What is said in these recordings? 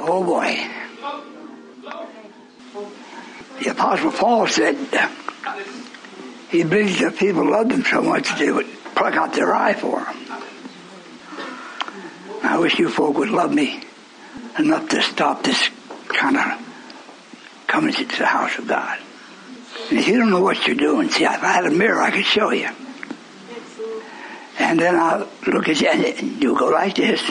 Oh boy. The Apostle Paul said he believes that people loved him so much that they would pluck out their eye for him. I wish you folk would love me enough to stop this kind of coming to the house of God. And if you don't know what you're doing, see, if I had a mirror, I could show you. And then I'll look at you, and you go like this.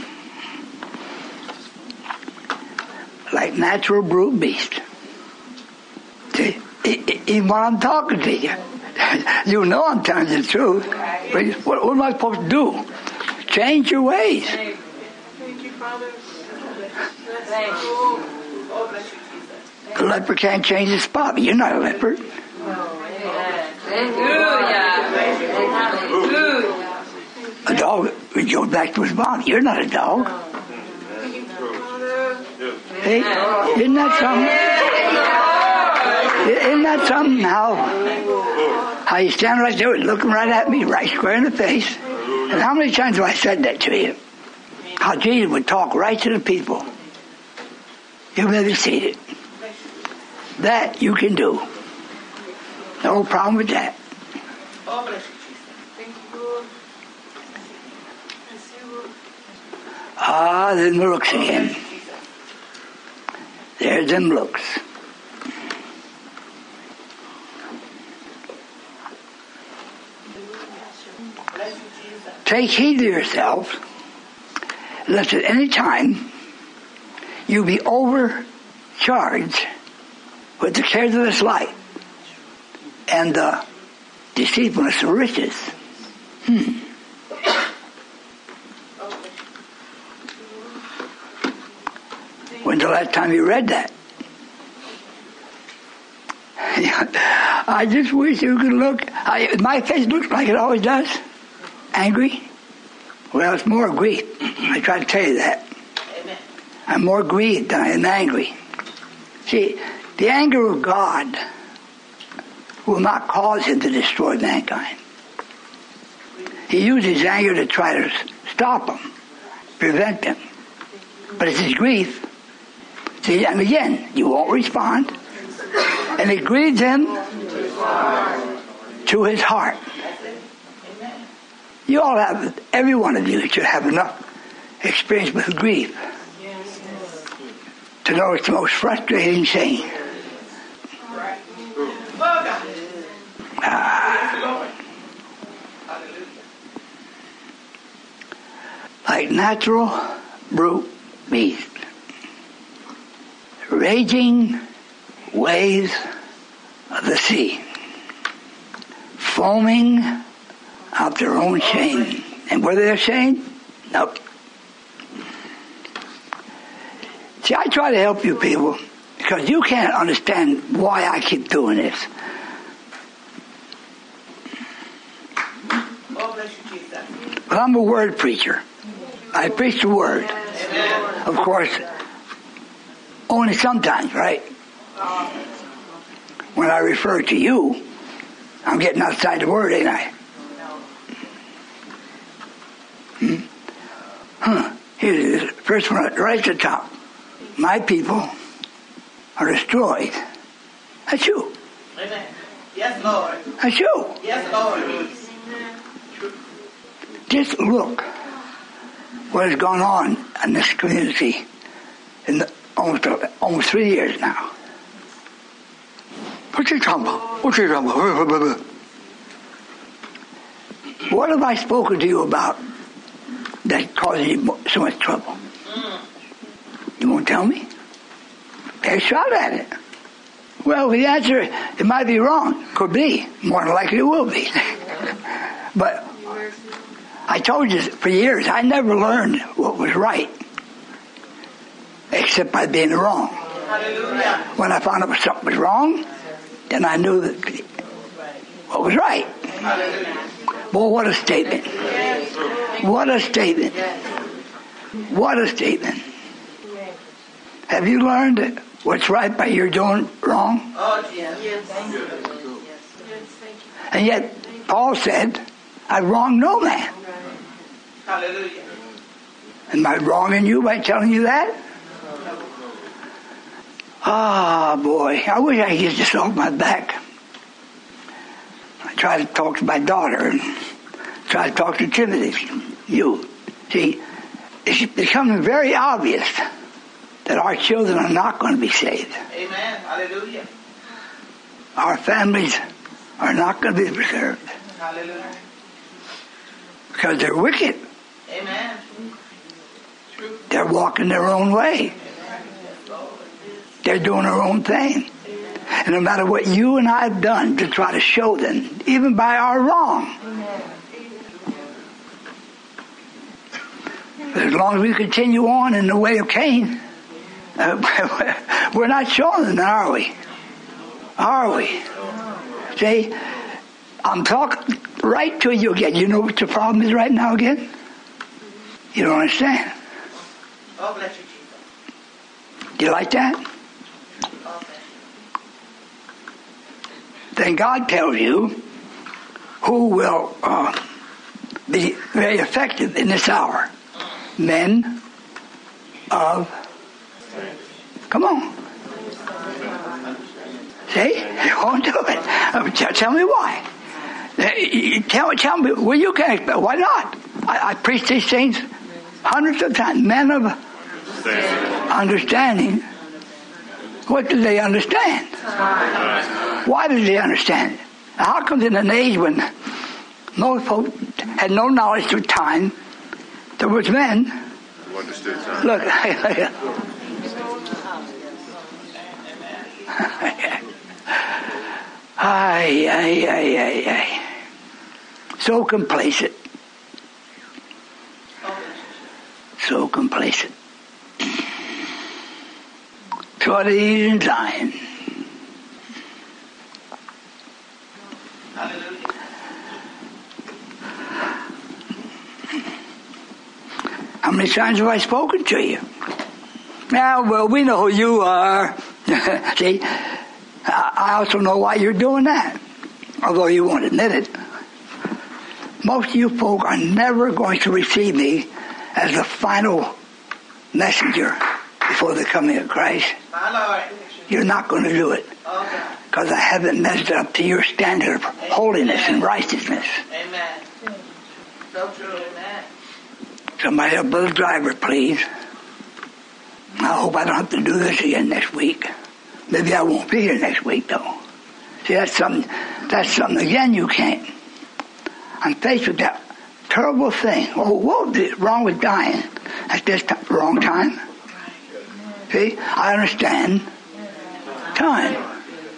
Like natural brute beast. See, even when I'm talking to you, you know I'm telling you the truth. But what am I supposed to do? Change your ways. Thank you, Father. The leper can't change his spot, but you're not a leper. A dog would go back to his mom. You're not a dog. Hey, isn't that something? Isn't that something how you stand right there looking right at me, right square in the face? And how many times have I said that to you? How Jesus would talk right to the people. You've never seen it. That you can do. No problem with that. Them looks again. There's them looks. Take heed to yourselves, lest at any time you be overcharged with the cares of this life and the deceitfulness of riches. When's the last time you read that? I just wish you could look. My face looks like it always does. Angry? Well, it's more grief. I try to tell you that. Amen. I'm more grieved than I am angry. See, the anger of God will not cause him to destroy mankind. He uses anger to try to stop them, prevent them. But it's his grief. See, and again, you won't respond. And it grieves him to his heart. You all have, every one of you should have enough experience with grief to know it's the most frustrating thing. Like natural brute beast, raging waves of the sea, foaming out their own shame. And were they ashamed? Nope. See, I try to help you people because you can't understand why I keep doing this. But I'm a word preacher. I preach the word. Of course, only sometimes, right? When I refer to you, I'm getting outside the word, ain't I? Here it is. First one, right at the top. My people are destroyed. That's you. Amen. Yes, Lord. That's you. Yes, Lord. Just look what has gone on in this community in almost 3 years now. What you talking about? What you talking about? What have I spoken to you about that causes you so much trouble? You won't tell me? Take a shot at it. Well, the answer, it might be wrong. Could be. More than likely it will be. But I told you for years, I never learned what was right. Except by being wrong. Hallelujah. When I found out something was wrong, then I knew that what was right. Hallelujah. Boy, what a statement. What a statement. What a statement. Have you learned that what's right by your doing wrong? Oh, yes. And yet, Paul said, I wronged no man. Hallelujah. Am I wronging you by telling you that? Ah, boy, I wish I could get this off my back. I try to talk to my daughter and try to talk to Timothy. You see, it's becoming very obvious that our children are not going to be saved. Amen. Hallelujah. Our families are not going to be preserved. Hallelujah. Because they're wicked. Amen. True. They're walking their own way. They're doing their own thing. And no matter what you and I have done to try to show them, even by our wrong, but as long as we continue on in the way of Cain, we're not showing them, are we? Are we? See, I'm talking right to you again. You know what the problem is right now again? You don't understand. Oh, bless you, Jesus. Do you like that? Oh, Then God tells you who will be very effective in this hour. Men of... Come on. See? You won't do it. Tell me why. Tell me, well, you can't, why not? I preach these things hundreds of times. Men of understanding. What do they understand? Why do they understand it? How come in an age when most folks had no knowledge of time, there was men who understood time? Look. Ay. So complacent. So complacent. Toward ease and dying. How many times have I spoken to you? Now, well, we know who you are. See, I also know why you're doing that, although you won't admit it. Most of you folk are never going to receive me as the final messenger before the coming of Christ. You're not going to do it because I haven't measured up to your standard of holiness and righteousness. Amen. So true. Amen. Somebody help Brother Driver, please. I hope I don't have to do this again next week. Maybe I won't be here next week, though. See, that's something again you can't. I'm faced with that terrible thing. Oh, what is wrong with dying at this wrong time? See, I understand time.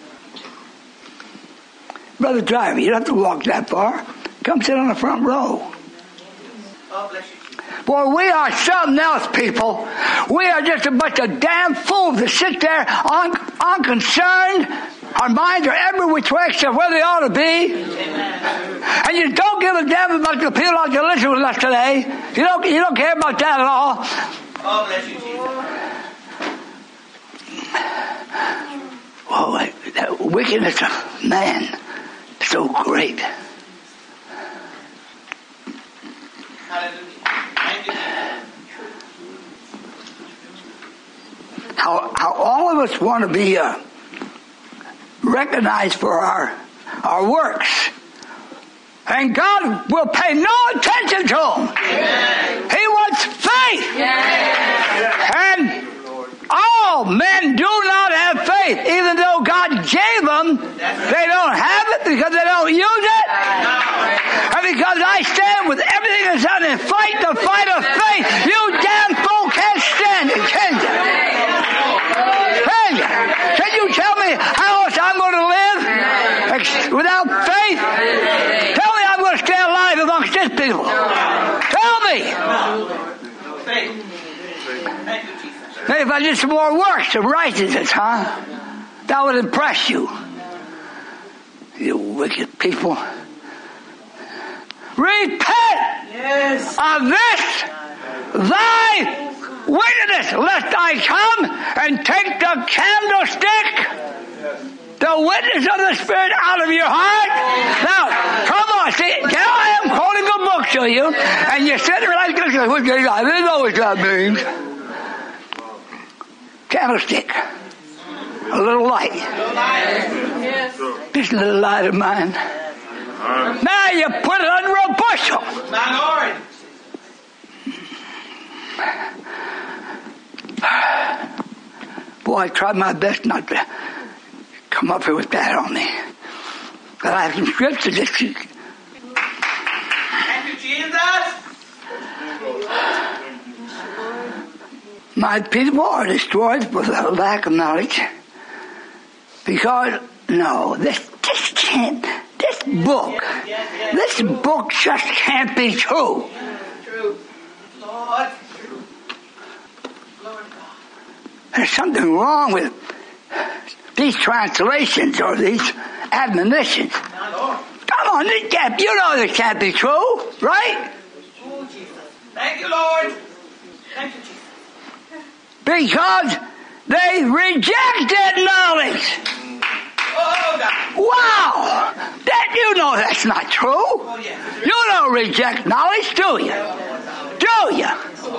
Brother Driver, you don't have to walk that far. Come sit on the front row. Oh, bless you. Boy, we are something else, people. We are just a bunch of damn fools that sit there unconcerned. Our minds are every which way except where they ought to be. Amen. And you don't give a damn about the people that you listen with us today. You don't care about that at all. Oh, bless you, Jesus. Oh, that wickedness of man, so great. Hallelujah. Thank you. How all of us want to be recognized for our works. And God will pay no attention to them. Amen. He wants faith. Yes. And all men do not have faith. Even though God gave them, they don't have it because they don't use it. And because I stand with everything that's done and fight the fight of faith, you damn fool can't stand it, can you? Can you? Can you tell me how else I'm going to live without faith? Tell me I'm going to stay alive amongst this people. Tell me. Thank you, Jesus. Maybe if I did some more works of righteousness, huh? That would impress you. You wicked people. Repent of this thy wickedness, lest I come and take the candlestick, the witness of the Spirit, out of your heart. Now, come on, see, now I am quoting a book to you, and you're sitting right there, what do you know what that means? Candlestick. A little light. Yes. This little light of mine. Now you put it under a bushel. My Lord. Boy, I tried my best not to come up here with that on me. But I have some scripture that Thank you, Jesus. my people are destroyed for the lack of knowledge. Because, no, this book just can't be true. True. Lord. Lord God. There's something wrong with these translations or these admonitions. My Lord. Come on, you know this can't be true, right? Oh, Jesus. Thank you, Lord. Thank you, Jesus. Because they rejected knowledge. Oh, God. Wow! You know that's not true. Oh, yes. You don't reject knowledge, do you? Do you?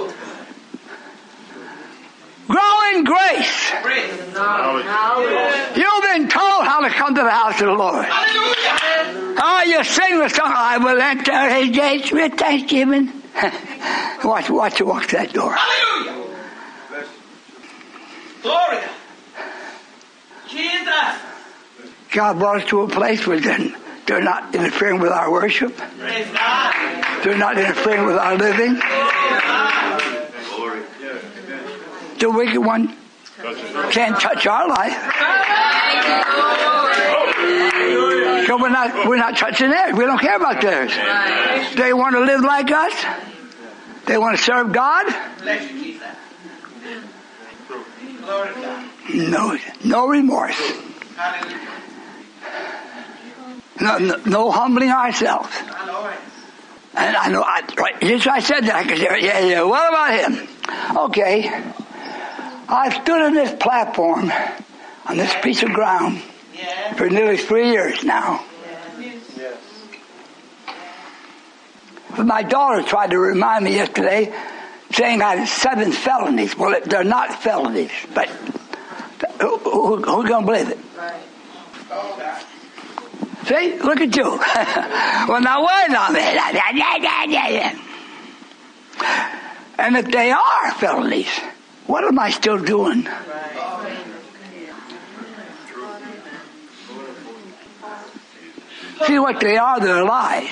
Grow in grace. Praise. You've been told how to come to the house of the Lord. Hallelujah. Oh, you sing the song, I will enter his gates with thanksgiving. Watch you walk that door. Hallelujah. Glory. Jesus. God brought us to a place where they're not interfering with our worship. Praise God. They're not interfering with our living. The wicked one can't touch our life. So we're not touching theirs. We don't care about theirs. They want to live like us. They want to serve God. Bless you, Jesus. Glory to God. No remorse. Hallelujah. No humbling ourselves. My Lord. And I know, just I said that, I could say, yeah, what about him? Okay. I've stood on this platform, on this piece of ground, for nearly 3 years now. But my daughter tried to remind me yesterday, saying I had 7 felonies. Well, they're not felonies, but who's going to believe it? Oh, God. See, look at you. Well, now wait a minute. And if they are felonies, what am I still doing? See what they are, they're lies.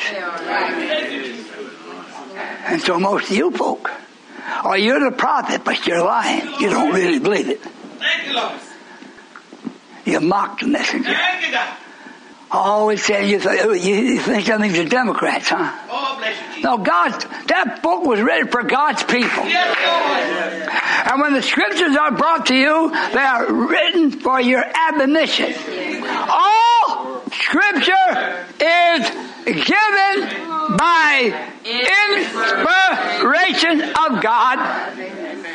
And so most of you folk, or you're the prophet, but you're lying. You don't really believe it. Thank you, Lord. You mock the messenger. Thank you, God. Always saying you think something's the Democrats, huh? Oh, bless you, Jesus. No, that book was written for God's people. Yes, Lord. And when the scriptures are brought to you, they are written for your admonition. All scripture is given by inspiration of God. Amen.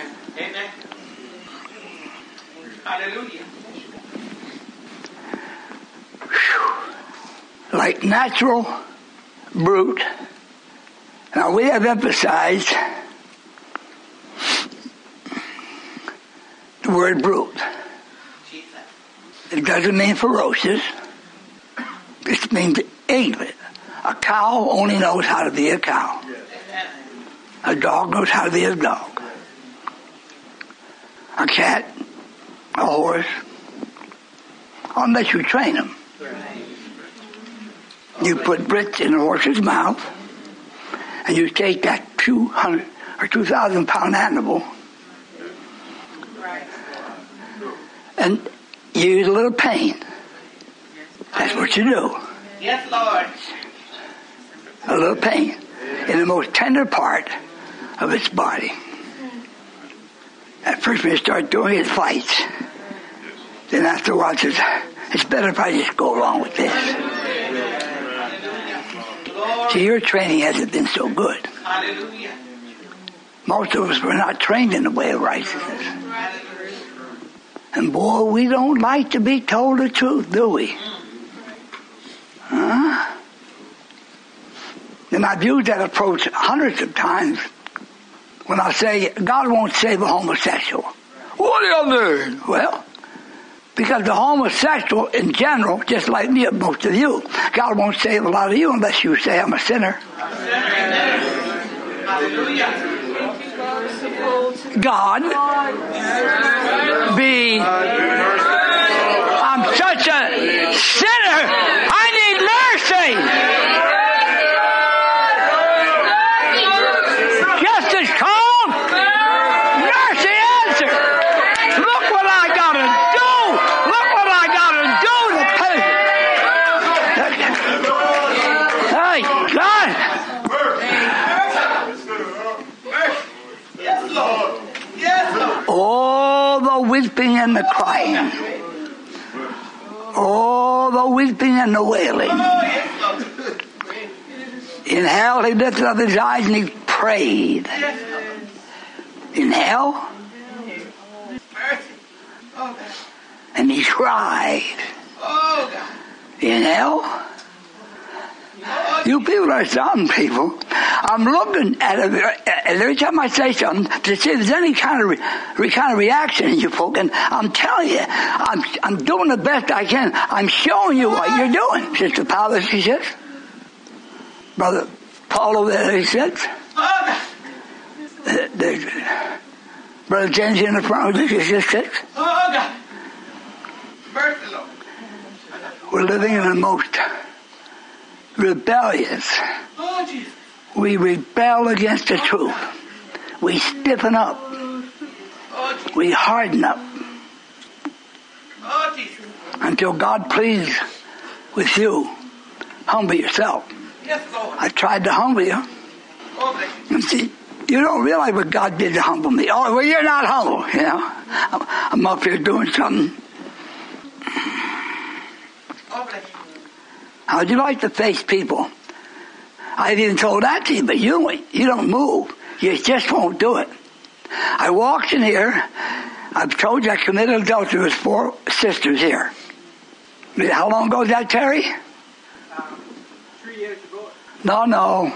Hallelujah. Like natural brute. Now we have emphasized the word brute. It doesn't mean ferocious. It means ignorant. A cow only knows how to be a cow. A dog knows how to be a dog. A cat, a horse, unless you train them. You put bricks in a horse's mouth, and you take that 200 or 2,000 pound animal, and you use a little pain. That's what you do. Yes, Lord. A little pain in the most tender part of its body. At first when you start doing it, it fights. Then afterwards, it's better if I just go along with this. See, your training hasn't been so good. Hallelujah. Most of us were not trained in the way of righteousness. And boy, we don't like to be told the truth, do we? Huh? And I've used that approach hundreds of times when I say, God won't save a homosexual. What do you mean? Well, Because the homosexual in general, just like me, most of you, God won't save a lot of you unless you say I'm a sinner. God be, I'm such a sinner, I need mercy. Just as cold, mercy answer. Look what I gotta do. Look what I gotta do to pay. Hey, God. Yes, Lord. Yes, Lord. All the weeping and the crying. All the weeping and the wailing. In hell, he lifted up his eyes and he prayed. In hell, and he cried. In hell, you people are some people. I'm looking at it every time I say something to see if there's any kind of reaction in you folk. And I'm telling you, I'm doing the best I can. I'm showing you what you're doing. Sister Paula, she says. Brother Paul over there, he says. There's Brother James in the front, he just says. We're living in the most rebellious. We rebel against the truth. We stiffen up. We harden up. Until God pleads with you, humble yourself. I tried to humble you. And see, you don't realize what God did to humble me. Oh, well, you're not humble, you know. I'm up here doing something. How'd you like to face people? I even told that to you, but you don't move. You just won't do it. I walked in here. I've told you I committed adultery with 4 sisters here. How long ago was that, Terry? 3 years ago. No.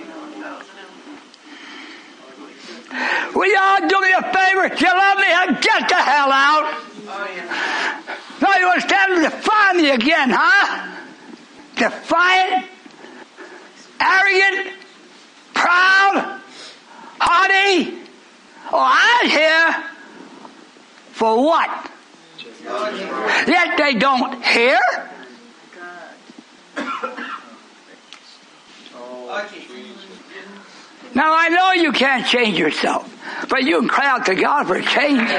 Will y'all do me a favor? If you love me, get the hell out. No, you want to stand and defy me again, huh? Defiant, arrogant, proud, haughty. Oh, I'm here for what? Yet they don't hear. Now I know you can't change yourself, but you can cry out to God for a change.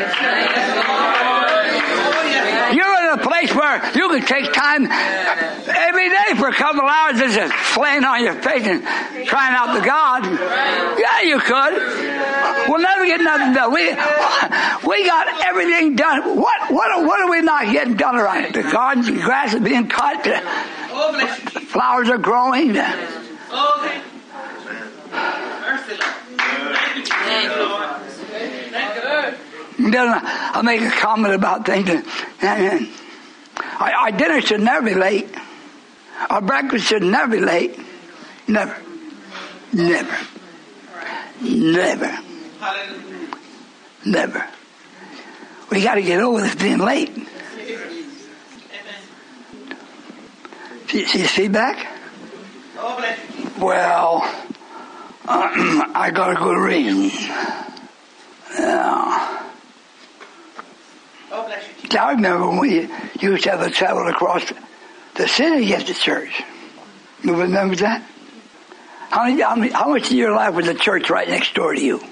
You're in a place where you can take time every day for a couple of hours just laying on your face and crying out to God. Yeah, you could. We'll never get nothing done. We got everything done. What are we not getting done around? The gardens, the grass is being cut. The flowers are growing. Then I'll make a comment about things. Our dinner should never be late. Our breakfast should never be late. Never. We got to get over this being late. See the feedback? Well, I got a good reason. Yeah. I remember when we used to have to travel across the city to get to church. You remember that? How much of your life was the church right next door to you?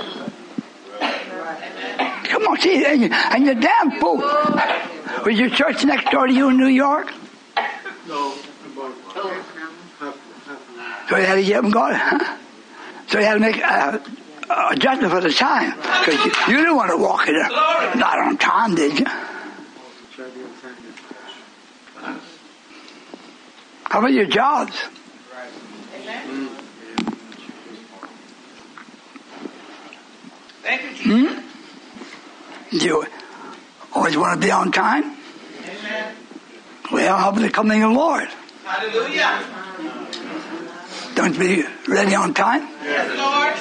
Come on, see, and you're damn fool. Was your church next door to you in New York? No. So you had to get them going, huh? So you had to make adjustment for the time. Because you didn't want to walk it not on time, did you? How about your jobs? Thank you, Jesus. You always want to be on time? Amen. Well, how about the coming of the Lord? Hallelujah. Don't be ready on time? Yes, Lord.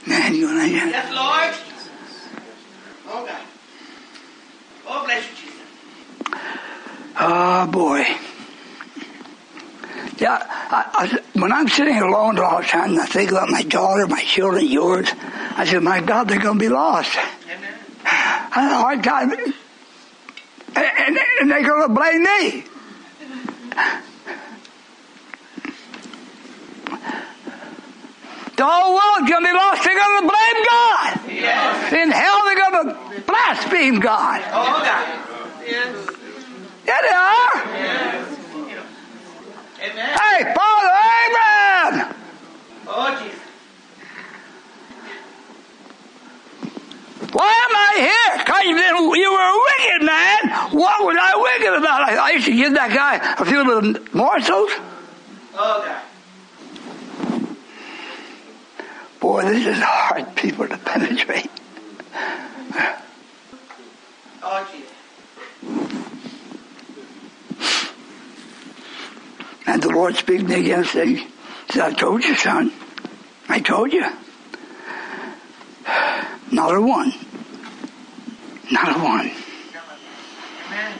Yes, Lord. Oh, God. Oh, bless you, Jesus. boy. Yeah, when I'm sitting alone all the time and I think about my daughter, my children, yours, I said, my God, they're going to be lost. Amen. I had a hard time. And they're going to blame me. The whole world's going to be lost. They're going to blame God. Yes. In hell, they're going to blaspheme God. Oh, God. Yes. Yeah, they are. Yes. Amen. Hey, Father Abraham! Oh, Jesus. Why am I here? Because you were a wicked man. What was I wicked about? I used to give that guy a few little morsels. Oh, God. Boy, this is hard people to penetrate. Oh, Jesus. And the Lord speaks to me again, saying, I told you, son. I told you. Not a one. Not a one. Amen.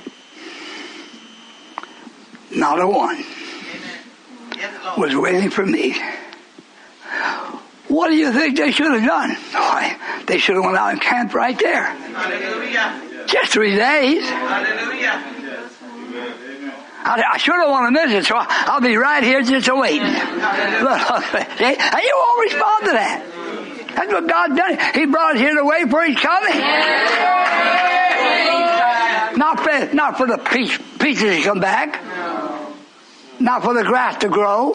Not a one Amen. Yes, Lord. was waiting for me. What do you think they should have done? Why, they should have went out and camped right there. Hallelujah. Just 3 days. Hallelujah. I sure don't want to miss it, so I'll be right here just waiting. Look, and you won't respond to that. That's what God's done. He brought us here to wait for His coming. Not for the peaches to come back. Not for the grass to grow.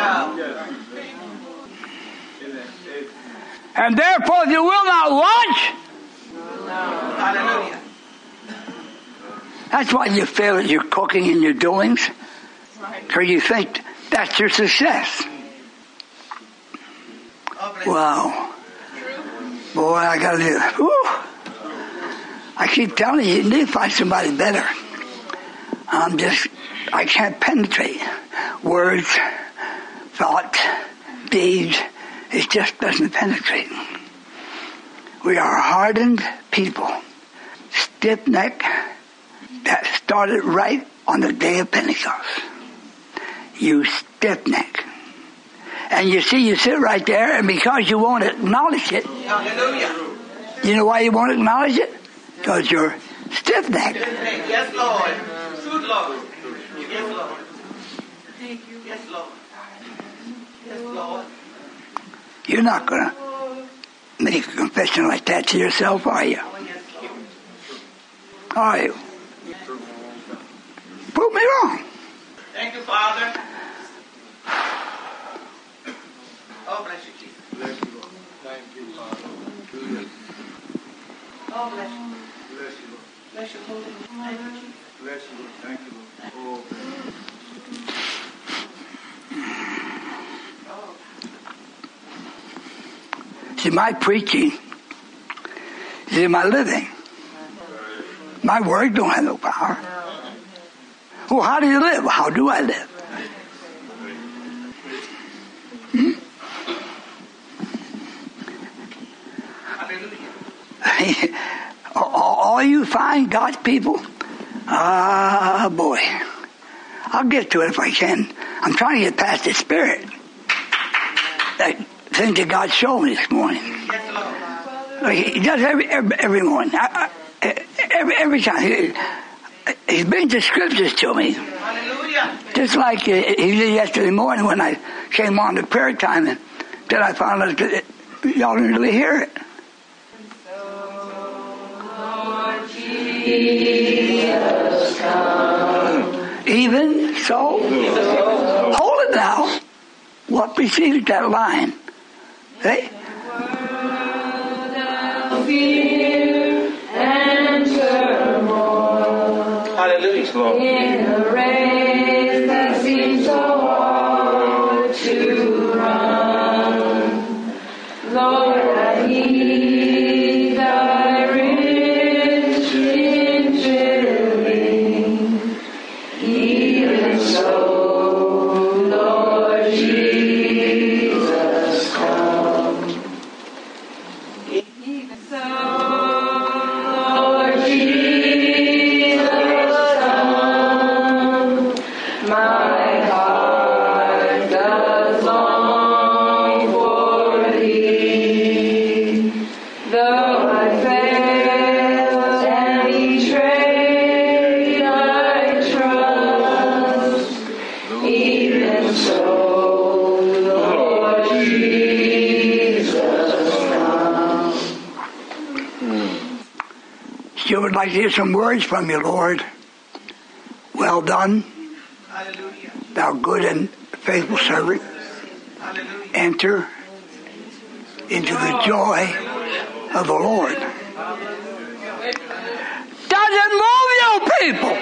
And therefore, if you will not watch, Hallelujah. that's why you fail at your cooking and your doings. Because you think that's your success. Wow. Boy, I got to do it. I keep telling you need to find somebody better. I can't penetrate. Words, thoughts, deeds. It just doesn't penetrate. We are hardened people. Stiff-necked. That started right on the day of Pentecost. You stiff-neck. And you see, you sit right there, and because you won't acknowledge it, Hallelujah. you know why you won't acknowledge it? Because you're stiff-necked. Yes, Lord. Truth, Lord. Yes, Lord. Thank you. Yes, Lord. Yes, Lord. You're not going to make a confession like that to yourself, are you? Oh, yes, Lord. Are you? Prove me wrong. Thank you, Father. Oh, bless you, Jesus. Bless you, Lord. Thank you, Father. Oh, bless you. Bless you, Lord. Bless you, Lord. Thank you, Jesus. Bless you, Lord. Thank you, Lord. Oh, See, my preaching is in my living. My word don't have no power. Well, how do you live? How do I live? All you find God's people, boy, I'll get to it if I can. I'm trying to get past the spirit. That thing that God showed me this morning. He does every morning. Every time. He brings the scriptures to me. Hallelujah. Just like he did yesterday morning when I came on to prayer time, and then I found out that y'all didn't really hear it. Jesus, even so, hold it now. What preceded that line? Hey? Hallelujah, Lord. In a race that seems so hard to run, Lord, I need thy rich indwelling. Even so, Lord Jesus, come. Even so, Lord Jesus, come. would like to hear some words from you, Lord. Well done, Hallelujah. thou good and faithful servant. Hallelujah. Enter into the joy of the Lord. Does it move you, people?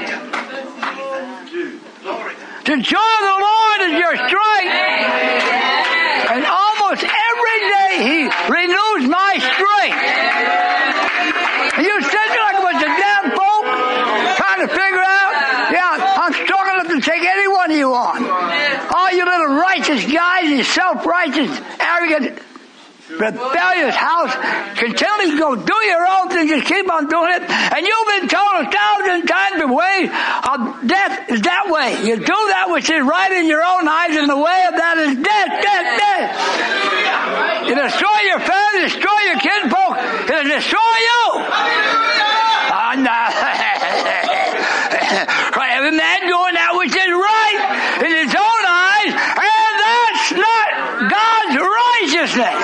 The joy of the Lord is your strength. And almost every day He renews my strength. And you sit there like a bunch of damn folk trying to figure out, yeah, I'm strong enough to take any one of you on. All you little righteous guys, you self-righteous, arrogant, rebellious house, continually go do your own thing, just keep on doing it. And you've been told 1,000 times the way of death is that way. You do that which is right in your own eyes, and the way of that is death, death, death. It'll destroy your family, destroy your kinfolk, it'll destroy you. Every man doing that which is right in his own eyes, and that's not God's righteousness.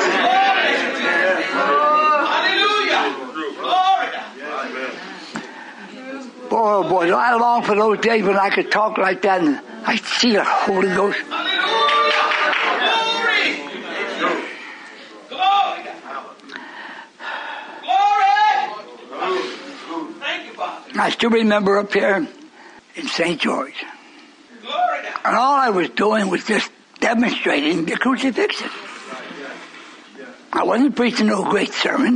Boy, oh boy, I long for those days when I could talk like that and I see the Holy Ghost. I still remember up here in St. George. And all I was doing was just demonstrating the crucifixion. I wasn't preaching no great sermon.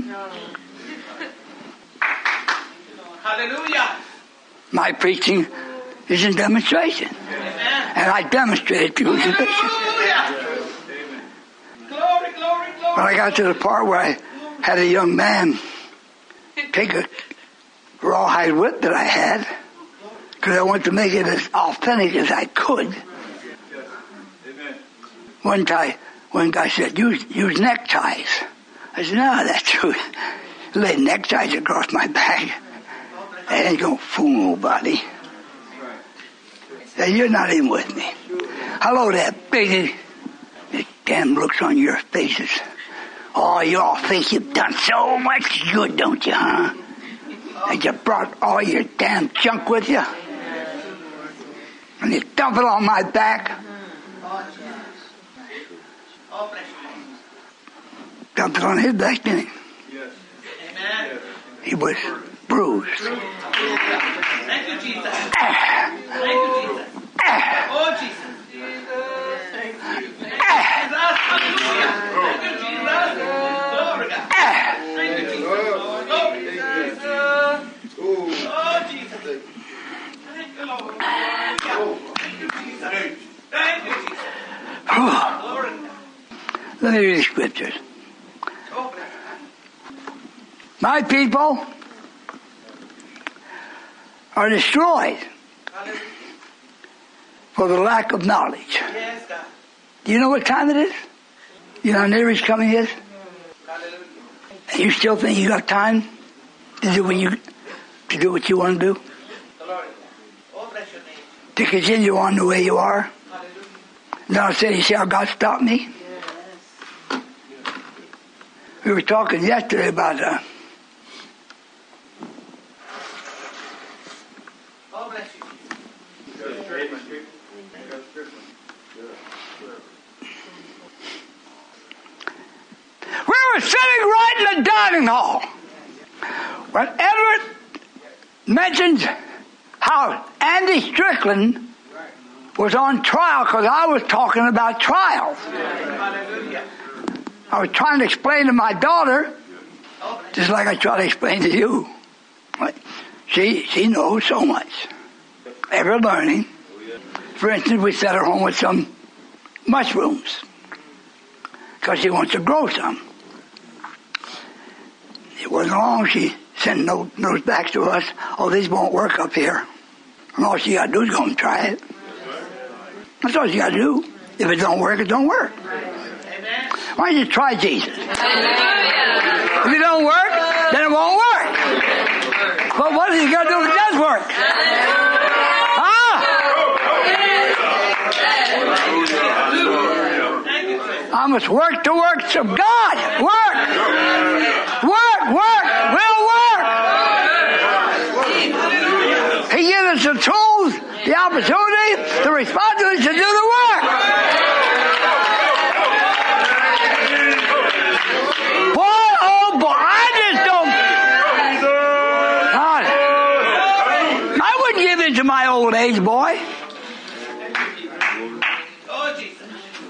Hallelujah. My preaching is in demonstration. And I demonstrated the crucifixion. Glory, glory, glory. When I got to the part where I had a young man take a rawhide whip that I had, because I wanted to make it as authentic as I could. One guy said, use neckties. I said, no, that's true. Lay neckties across my back. That ain't gonna fool nobody. Said, you're not even with me. Hello there, baby. The damn looks on your faces. Oh, you all think you've done so much good, don't you, huh? And you brought all your damn junk with you? And you dump it on my back? Dumped it on his back, didn't he? Yes. He was bruised. Thank you, Jesus. Thank you, Jesus. Oh, Jesus. Thank you. Hallelujah. Thank you, Jesus. Glory God. Thank you, Jesus. Glory. Oh, Jesus. Thank you, Lord. Thank you, Jesus. Thank you, Jesus. Glory. Let me read the scriptures. My people are destroyed for the lack of knowledge. Yes, God. Do you know what time it is? You know how near His coming is? Hallelujah. And you still think you got time to do what you want to do? Glory. Oh, bless your name. To continue on the way you are? Hallelujah. Now I said, you see how God stopped me? Yes. We were talking yesterday about Oh, bless you. we were sitting right in the dining hall when Edward mentioned how Andy Strickland was on trial, because I was talking about trials. Hallelujah. I was trying to explain to my daughter, just like I try to explain to you. But she knows so much. Ever learning. For instance, we sat at home with some mushrooms, because she wants to grow some. It wasn't long she sent notes back to us, oh, these won't work up here. And all she got to do is go and try it. That's all she got to do. If it don't work, it don't work. Why don't you try Jesus? If it don't work, then it won't work. But what is he got to do if it does work? I must work the works of God. Work. Work. Will work. opportunity, the responsibility to do the work. Boy, oh boy, I just don't. God, I wouldn't give in to my old age, boy. Oh, Jesus.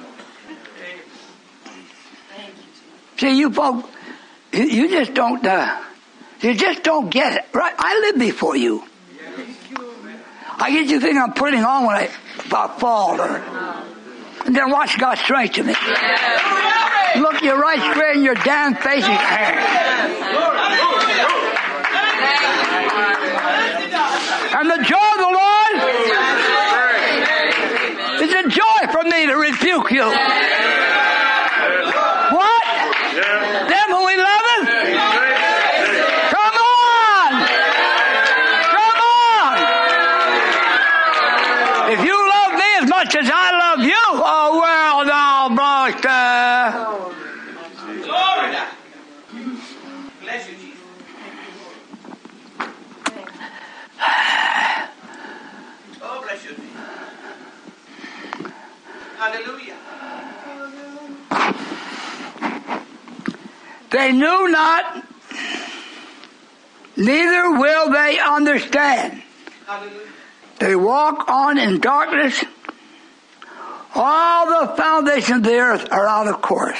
See, you folks, you just don't get it, right? I lived before you. I get you think I'm putting on when I fall, and then watch God strengthen me. Look you right straight in your damn face. And the joy of the Lord is a joy for me to rebuke you. What? Them who he loveth? Come on! Come on! If you love me as much as I love you, oh well, now, brother. Glory to God. Bless you, Jesus. Oh, bless you. Hallelujah. They knew not, neither will they understand. Hallelujah. They walk on in darkness. All the foundations of the earth are out of course.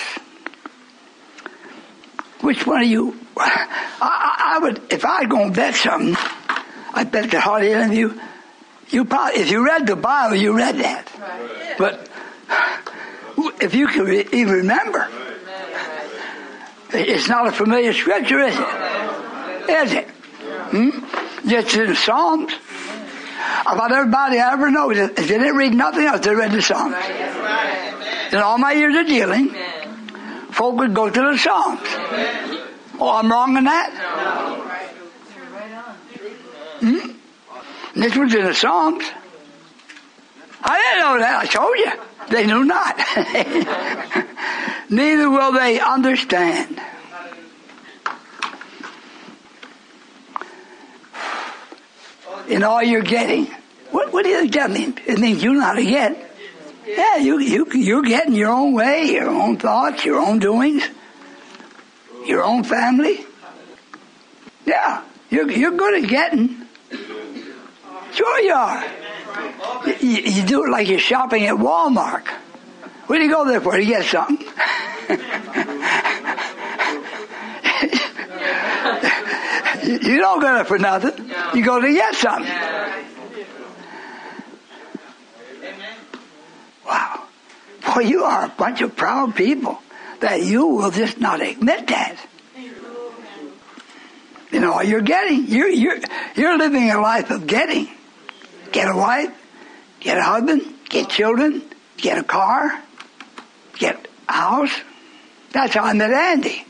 Which one of you? I would, if I was going to bet something, I bet that hardly any of you. You probably, if you read the Bible, you read that. Right. But if you can even remember, it's not a familiar scripture, is it? Is it? Just in the Psalms. About everybody I ever know, they didn't read nothing else, they read the Psalms. In all my years of dealing, folk would go to the Psalms. Oh, I'm wrong in that? This was in the Psalms. I didn't know that, I told you. They knew not. Neither will they understand. In all you're getting. What do you think that means? It means you know how to get. Yeah, you're getting your own way, your own thoughts, your own doings, your own family. Yeah, you're good at getting. Sure you are. You do it like you're shopping at Walmart. What do you go there for? To get something. You don't go there for nothing. You go to get something. Wow. Boy, you are a bunch of proud people that you will just not admit that. You know, you're getting. You're living a life of getting. Get a wife, get a husband, get children, get a car, get a house. That's how I met Andy.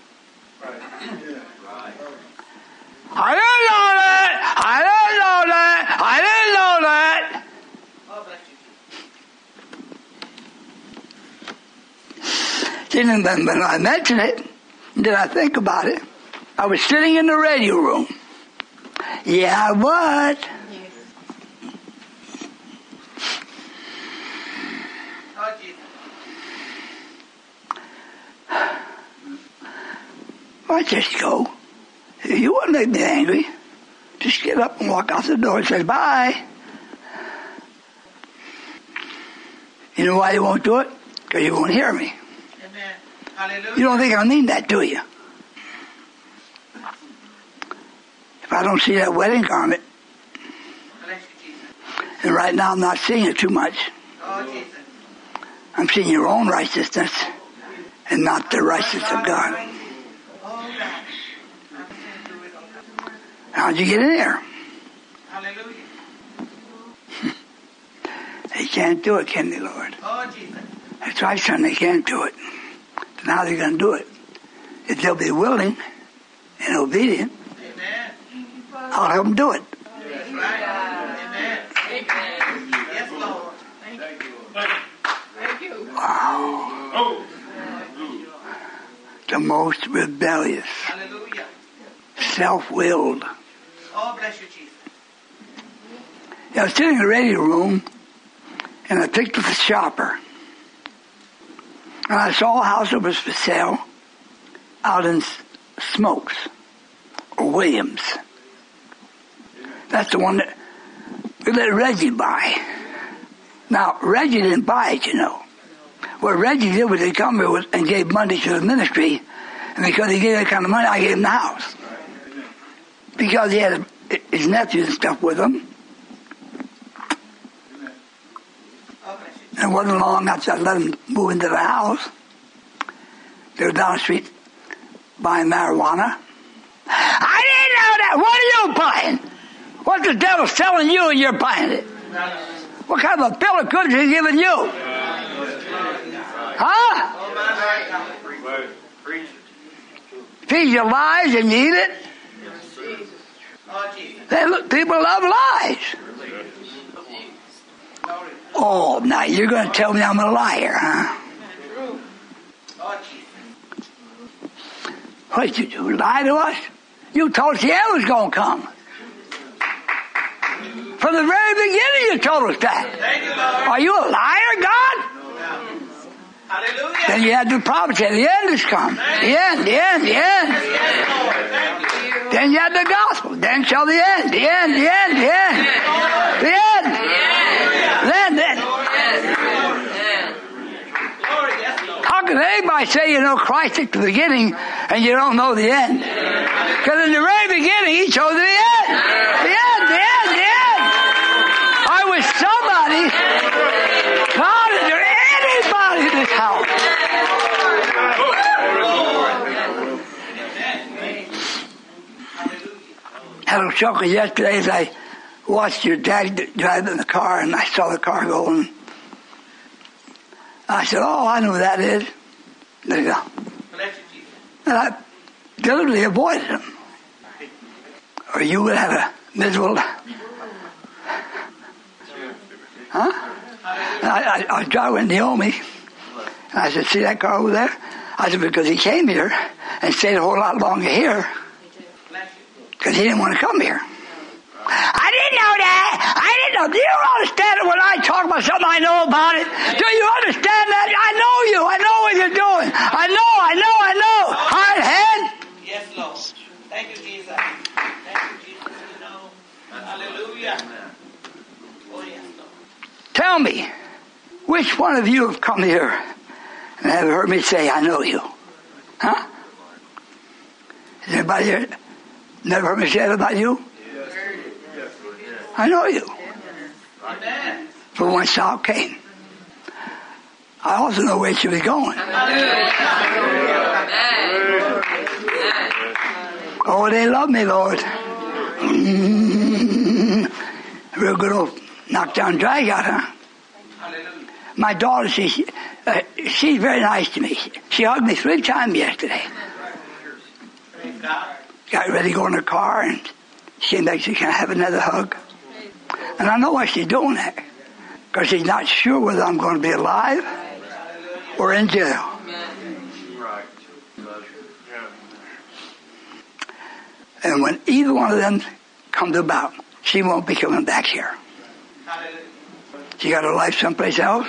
I didn't know that. I didn't know that. I didn't know that. Then when I mentioned it, then I think about it. I was sitting in the radio room. Yeah, I was. Why just go? If you want to make me angry, just get up and walk out the door and say bye. You know why you won't do it? Because you won't hear me. Amen. Hallelujah. You don't think I mean that, do you? If I don't see that wedding garment, and right now I'm not seeing it too much. Oh, Jesus. I'm seeing your own righteousness and not the righteousness of God. How'd you get in there? Hallelujah. They can't do it, can they, Lord? Oh, Jesus. That's right, son, they can't do it. So now they're going to do it. If they'll be willing and obedient, Amen. I'll help them do it. That's right. Amen. Amen. Yes, Lord. Thank you. Thank you. Wow. The most rebellious, Hallelujah. self-willed, Oh, bless you, Jesus. I was sitting in the radio room, and I picked up the shopper. And I saw a house that was for sale out in Smokes, or Williams. That's the one that we let Reggie buy. Now, Reggie didn't buy it, you know. What Reggie did was he come here and gave money to the ministry, and because he gave that kind of money, I gave him the house. Because he had his nephews and stuff with him. And it wasn't long after I let him move into the house. They were down the street buying marijuana. I didn't know that! What are you buying? What's the devil selling you and you're buying it? What kind of a bill of goods is he giving you? Huh? Feed you lies and you eat it? People love lies. Oh, now you're going to tell me I'm a liar, huh? What did you do? Lie to us? You told us the end was going to come. From the very beginning you told us that. Are you a liar, God? Hallelujah. Then you had the prophet say, the end has come. The end. Then you had the gospel. Then shall the end. The end. Then. How can anybody say you know Christ at the beginning and you don't know the end? Because in the very beginning he chose the end. The end. I wish somebody, God, is there anybody in this house? I had a chuckle yesterday as I watched your dad drive in the car and I saw the car going. I said, oh, I know who that is. There you go. And I deliberately avoided him. Or you would have a miserable... Huh? And I was driving with Naomi. And I said, see that car over there? I said, because he came here and stayed a whole lot longer here. Because he didn't want to come here. I didn't know that. I didn't know. Do you understand it when I talk about something I know about it? Do you understand that? I know you. I know what you're doing. I know. Hard head. Yes, Lord. Thank you, Jesus. You know. Hallelujah. Oh, yes, Lord. Tell me, which one of you have come here and have heard me say, I know you? Huh? Has anybody here never heard me say that about you? I know you. Amen. From whence thou came. I also know where you should be going. Oh, they love me, Lord. Real good old knockdown drag out, huh? My daughter, she's very nice to me. She hugged me 3 times yesterday. Got ready to go in her car and she came back and said, can I have another hug? And I know why she's doing that. Because she's not sure whether I'm going to be alive or in jail. And when either one of them comes about, she won't be coming back here. She got her life someplace else.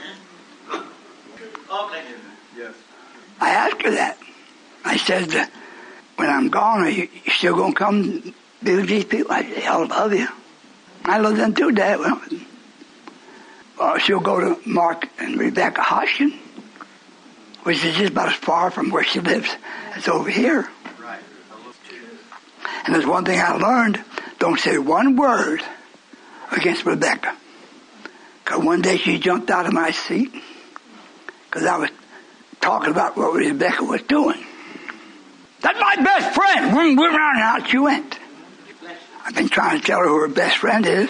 I asked her that. I said, when I'm gone, are you still going to come be with these people? I said, I love you. I love them too, Dad. Well, she'll go to Mark and Rebecca Hodgkin, which is just about as far from where she lives as over here. And there's one thing I learned. Don't say one word against Rebecca. Because one day she jumped out of my seat because I was talking about what Rebecca was doing. That's my best friend. Went around and out she went. I've been trying to tell her who her best friend is.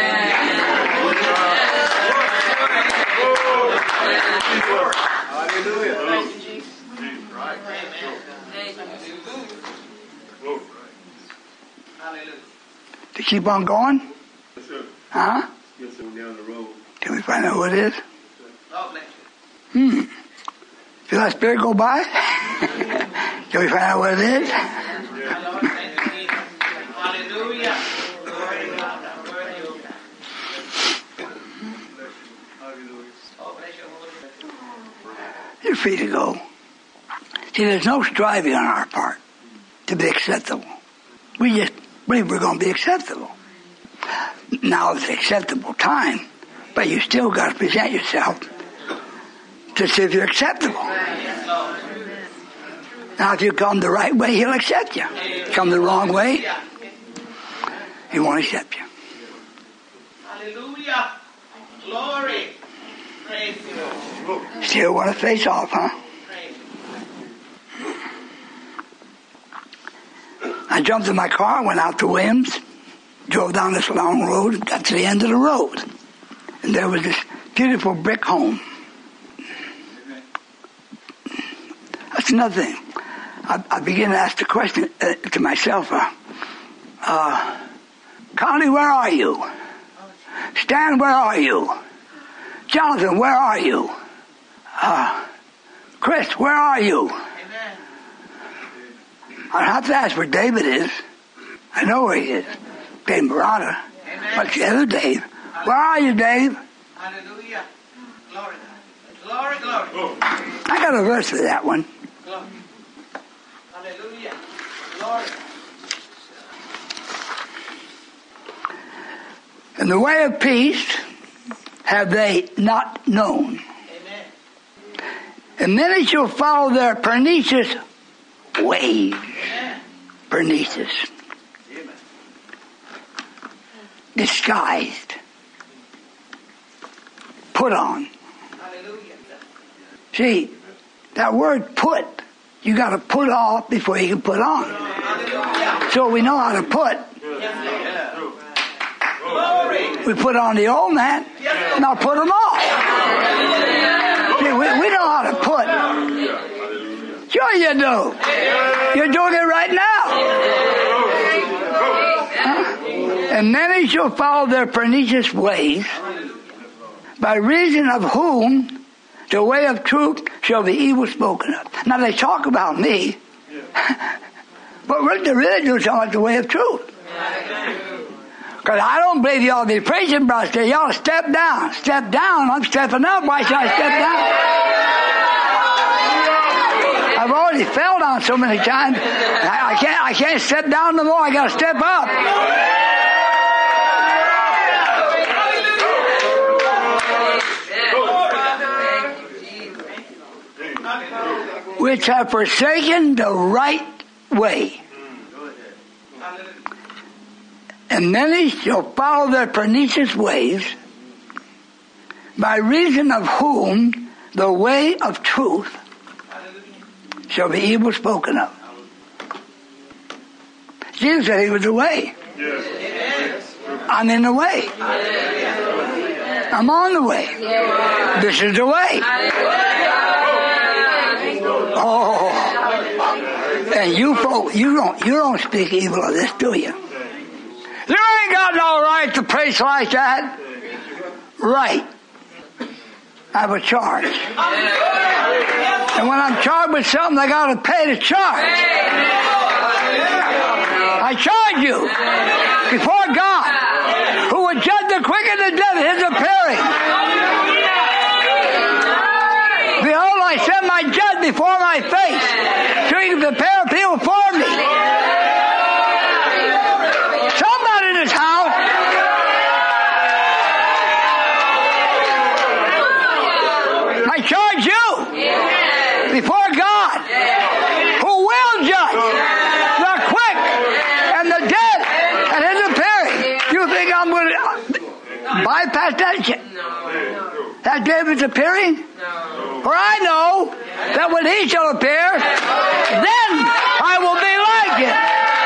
To keep on going? Yes, sir. Huh? Yes, sir. Down the road. Can we find out who it is? Feel that spirit go by? Can we find out what it is? free to go. See, there's no striving on our part to be acceptable. We just believe we're going to be acceptable. Now it's acceptable time, but you still got to present yourself to see if you're acceptable. Now, if you come the right way, he'll accept you. Come the wrong way, he won't accept you. Hallelujah. Glory. Praise you. Still want to face off, huh? I jumped in my car, went out to Williams, drove down this long road, got to the end of the road. And there was this beautiful brick home. That's another thing. I began to ask the question to myself, Connie, where are you? Stan, where are you? Jonathan, where are you? Chris, where are you? I don't have to ask where David is. I know where he is. Dave Murata. But the other Dave. Where are you, Dave? Hallelujah. Glory. Glory, glory. I got a verse for that one. Glory. Hallelujah. Glory. In the way of peace have they not known. Amen. And many shall follow their pernicious ways. Amen. Pernicious. Amen. Disguised. Put on. Hallelujah. See, that word put, you got to put off before you can put on. Hallelujah. So we know how to put. Glory. We put on the old man, now put them off. See, we know how to put. Sure you do. You're doing it right now. Huh? And many shall follow their pernicious ways, by reason of whom the way of truth shall be evil spoken of. Now they talk about me, but what they're really doing is talking about the way of truth. Because I don't believe you ought to be preaching, brother. You ought to step down. Step down. I'm stepping up. Why should I step down? I've already fell down so many times. I can't step down no more. I got to step up. Which have forsaken the right way. And many shall follow their pernicious ways, by reason of whom the way of truth shall be evil spoken of. Jesus said he was the way. I'm in the way. I'm on the way. This is the way. Oh, and you folk, you don't speak evil of this, do you? You ain't got no right to preach like that. Right. I have a charge. And when I'm charged with something, I got to pay the charge. I charge you before God, who would judge the quick and the dead at his appearing. Behold, I send my judge before my face, so he can prepare people for me. Somebody in this house. I charge you before God, who will judge the quick and the dead at his appearing. You think I'm going to bypass that? That David's appearing? For I know that when he shall appear, then I will be like him.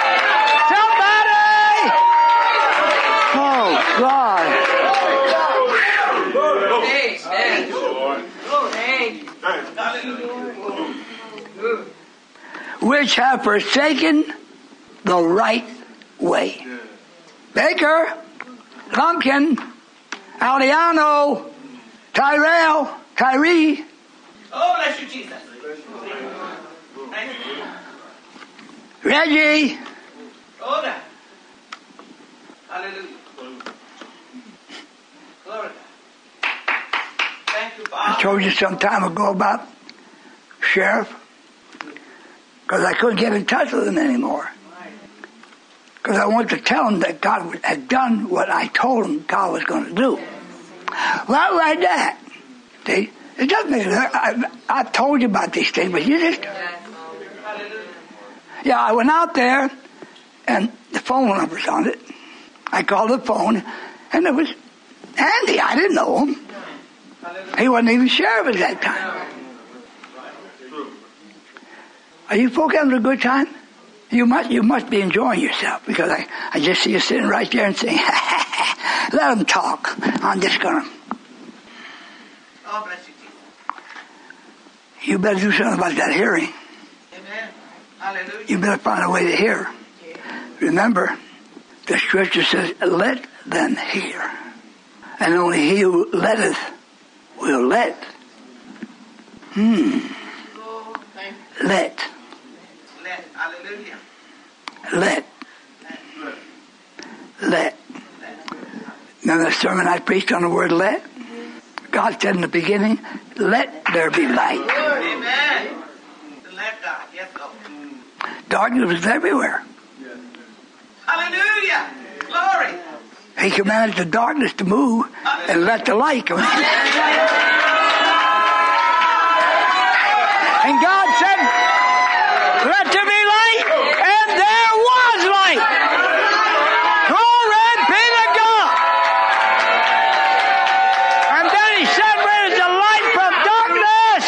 Somebody! Oh, God. Which have forsaken the right way. Baker, Lumpkin, Aliano, Tyree. Oh, bless you, Jesus. Reggie. Oh, God. Hallelujah. Glory to God. Thank you, Father. I told you some time ago about sheriff because I couldn't get in touch with him anymore. Because I wanted to tell him that God had done what I told him God was going to do. Well, like that. See? It doesn't make it. I've told you about these things, but you just... Yeah, I went out there, and the phone number's on it. I called the phone, and it was Andy. I didn't know him. He wasn't even sheriff at that time. Are you folk having a good time? You must be enjoying yourself, because I just see you sitting right there and saying, let them talk. I'm just going to... Oh, bless you, Jesus. You better do something about that hearing. Amen. Hallelujah. You better find a way to hear. Remember, the scripture says, let them hear. And only he who letteth will let. Let. Hallelujah. Let. Remember the sermon I preached on the word let? God said in the beginning, let there be light. Amen. Let God. Yes, Lord. Darkness was everywhere. Hallelujah. Glory. He commanded the darkness to move and let the light come in. And God said, let there be light, and there was light. Glory be to God. And then he separated the light from darkness.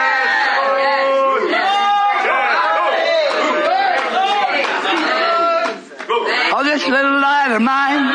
Oh, this little light of mine.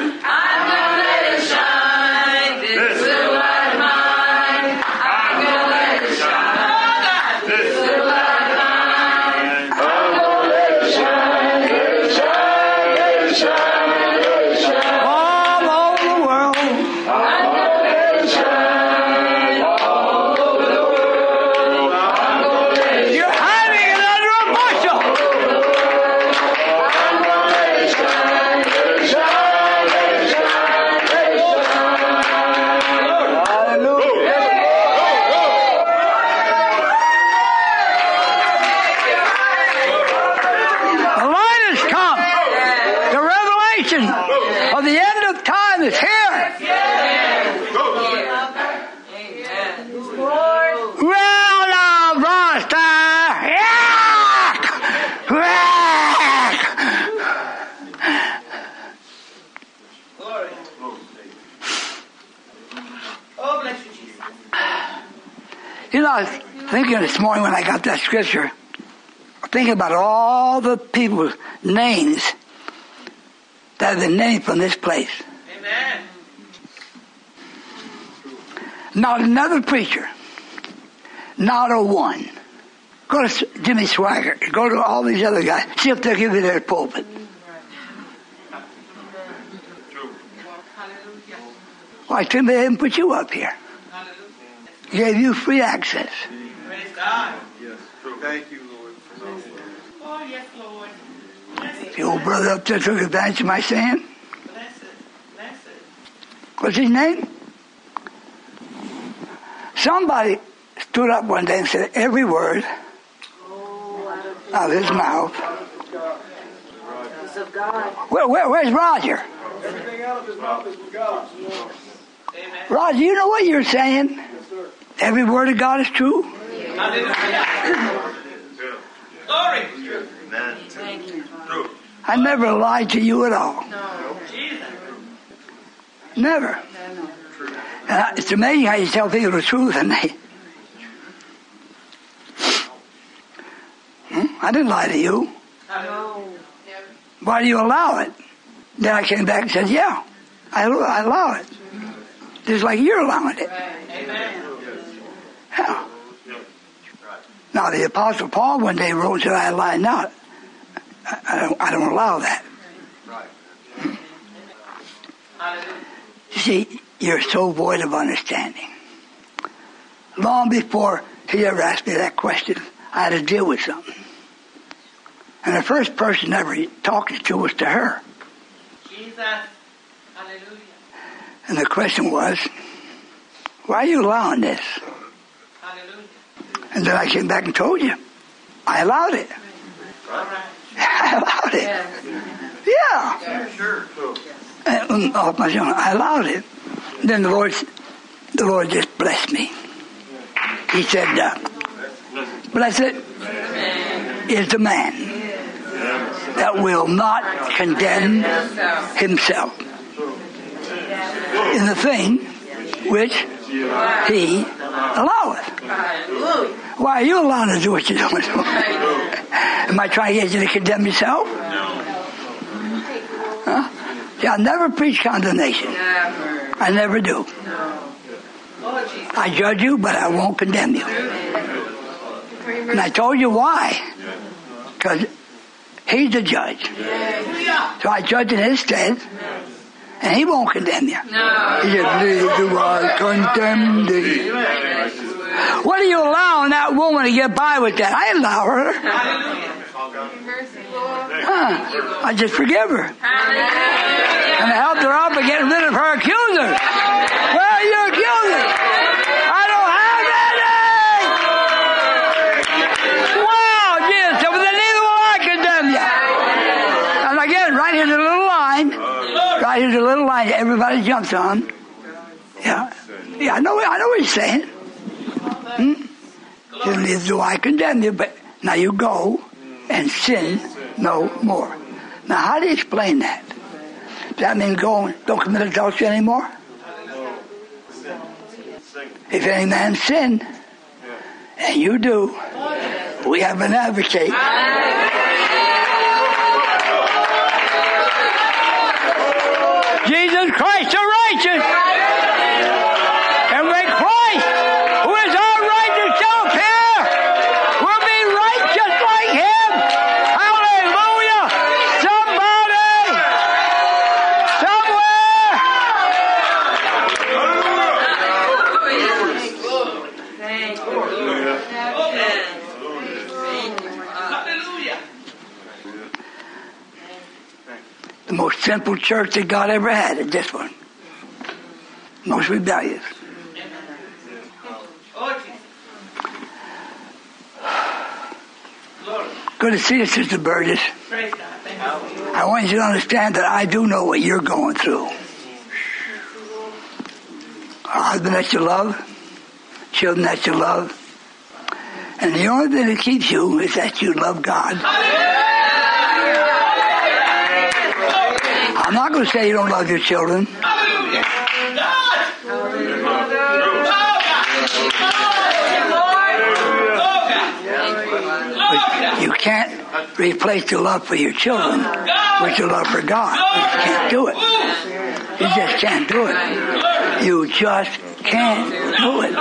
Of the end of time is here. Well now, Buster. Oh, bless you, Jesus. You know, I was thinking this morning when I got that scripture, thinking about all the people's names that have been named from this place. Amen. Not another preacher. Not a one. Go to Jimmy Swaggart. Go to all these other guys. See if they'll give you their pulpit. Why, Tim, they didn't put you up here. He gave you free access. Praise God. Yes, true. Thank you, Lord. Oh, yes, Lord. The old brother up there took advantage of my saying. Bless it. What's his name? Somebody stood up one day and said every word out of his mouth. Where's Roger? Everything out of his mouth is from God. Amen. Roger, you know what you're saying? Yes, sir. Every word of God is true. Hallelujah. Glory. Amen. Thank you. True. I never lied to you at all. Jesus. Never. And it's amazing how you tell people the truth and they... I didn't lie to you. Why do you allow it? Then I came back and said, yeah, I allow it. Just like you're allowing it. Amen. Yeah. Now the Apostle Paul one day wrote that I lie not. I don't allow that. You see, you're so void of understanding. Long before he ever asked me that question, I had to deal with something. And the first person ever he talked to was to her. Jesus. Hallelujah. And the question was, why are you allowing this? Hallelujah. And then I came back and told you. I allowed it. I allowed it. Yeah. And off my own, I allowed it. Then the Lord just blessed me. He said, blessed is the man that will not condemn himself in the thing which he alloweth. Why are you allowing to do what you're doing? Am I trying to get you to condemn yourself? Huh? See, I never preach condemnation. I never do. I judge you, but I won't condemn you. And I told you why. Because he's the judge. So I judge in his stead, and he won't condemn you. He said, neither do I condemn thee. What are you allowing that woman to get by with that? I allow her. I just forgive her. And I helped her out by getting rid of her accuser. Where are your accusers? I don't have any! Wow, Jesus, so then neither will I condemn you. And again, right here's a little line. Right here's a little line everybody jumps on. Yeah, I know what he's saying. Neither do I condemn you, but now you go and sin no more. Now, how do you explain that? Does that mean don't commit adultery anymore? If any man sin, and you do, we have an advocate. Jesus Christ the righteous. And when Christ, who is our righteous self here, will be righteous like him. Hallelujah. Somebody, somewhere. Hallelujah. The most simple church that God ever had is this one. Most rebellious. Good to see you, Sister Burgess. I want you to understand that I do know what you're going through. A husband that you love, children that you love, and the only thing that keeps you is that you love God. I'm not going to say you don't love your children. But you can't replace your love for your children with your love for God. You can't do it. You just can't do it. You just can't do it.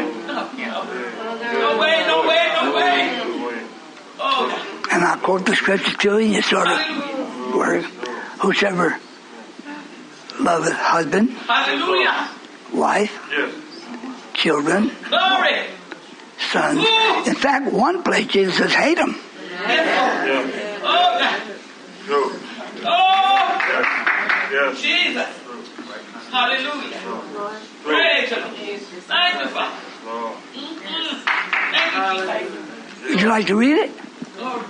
No way, no way, no way. And I'll quote the scripture to you, and you sort of word. Whosoever loveth husband, Hallelujah. wife, children, Glory. sons. In fact, one place Jesus says, hate them. Jesus. Hallelujah. Praise the Lord. Thank you, Father. Thank you, Jesus. Would you like to read it? Glory.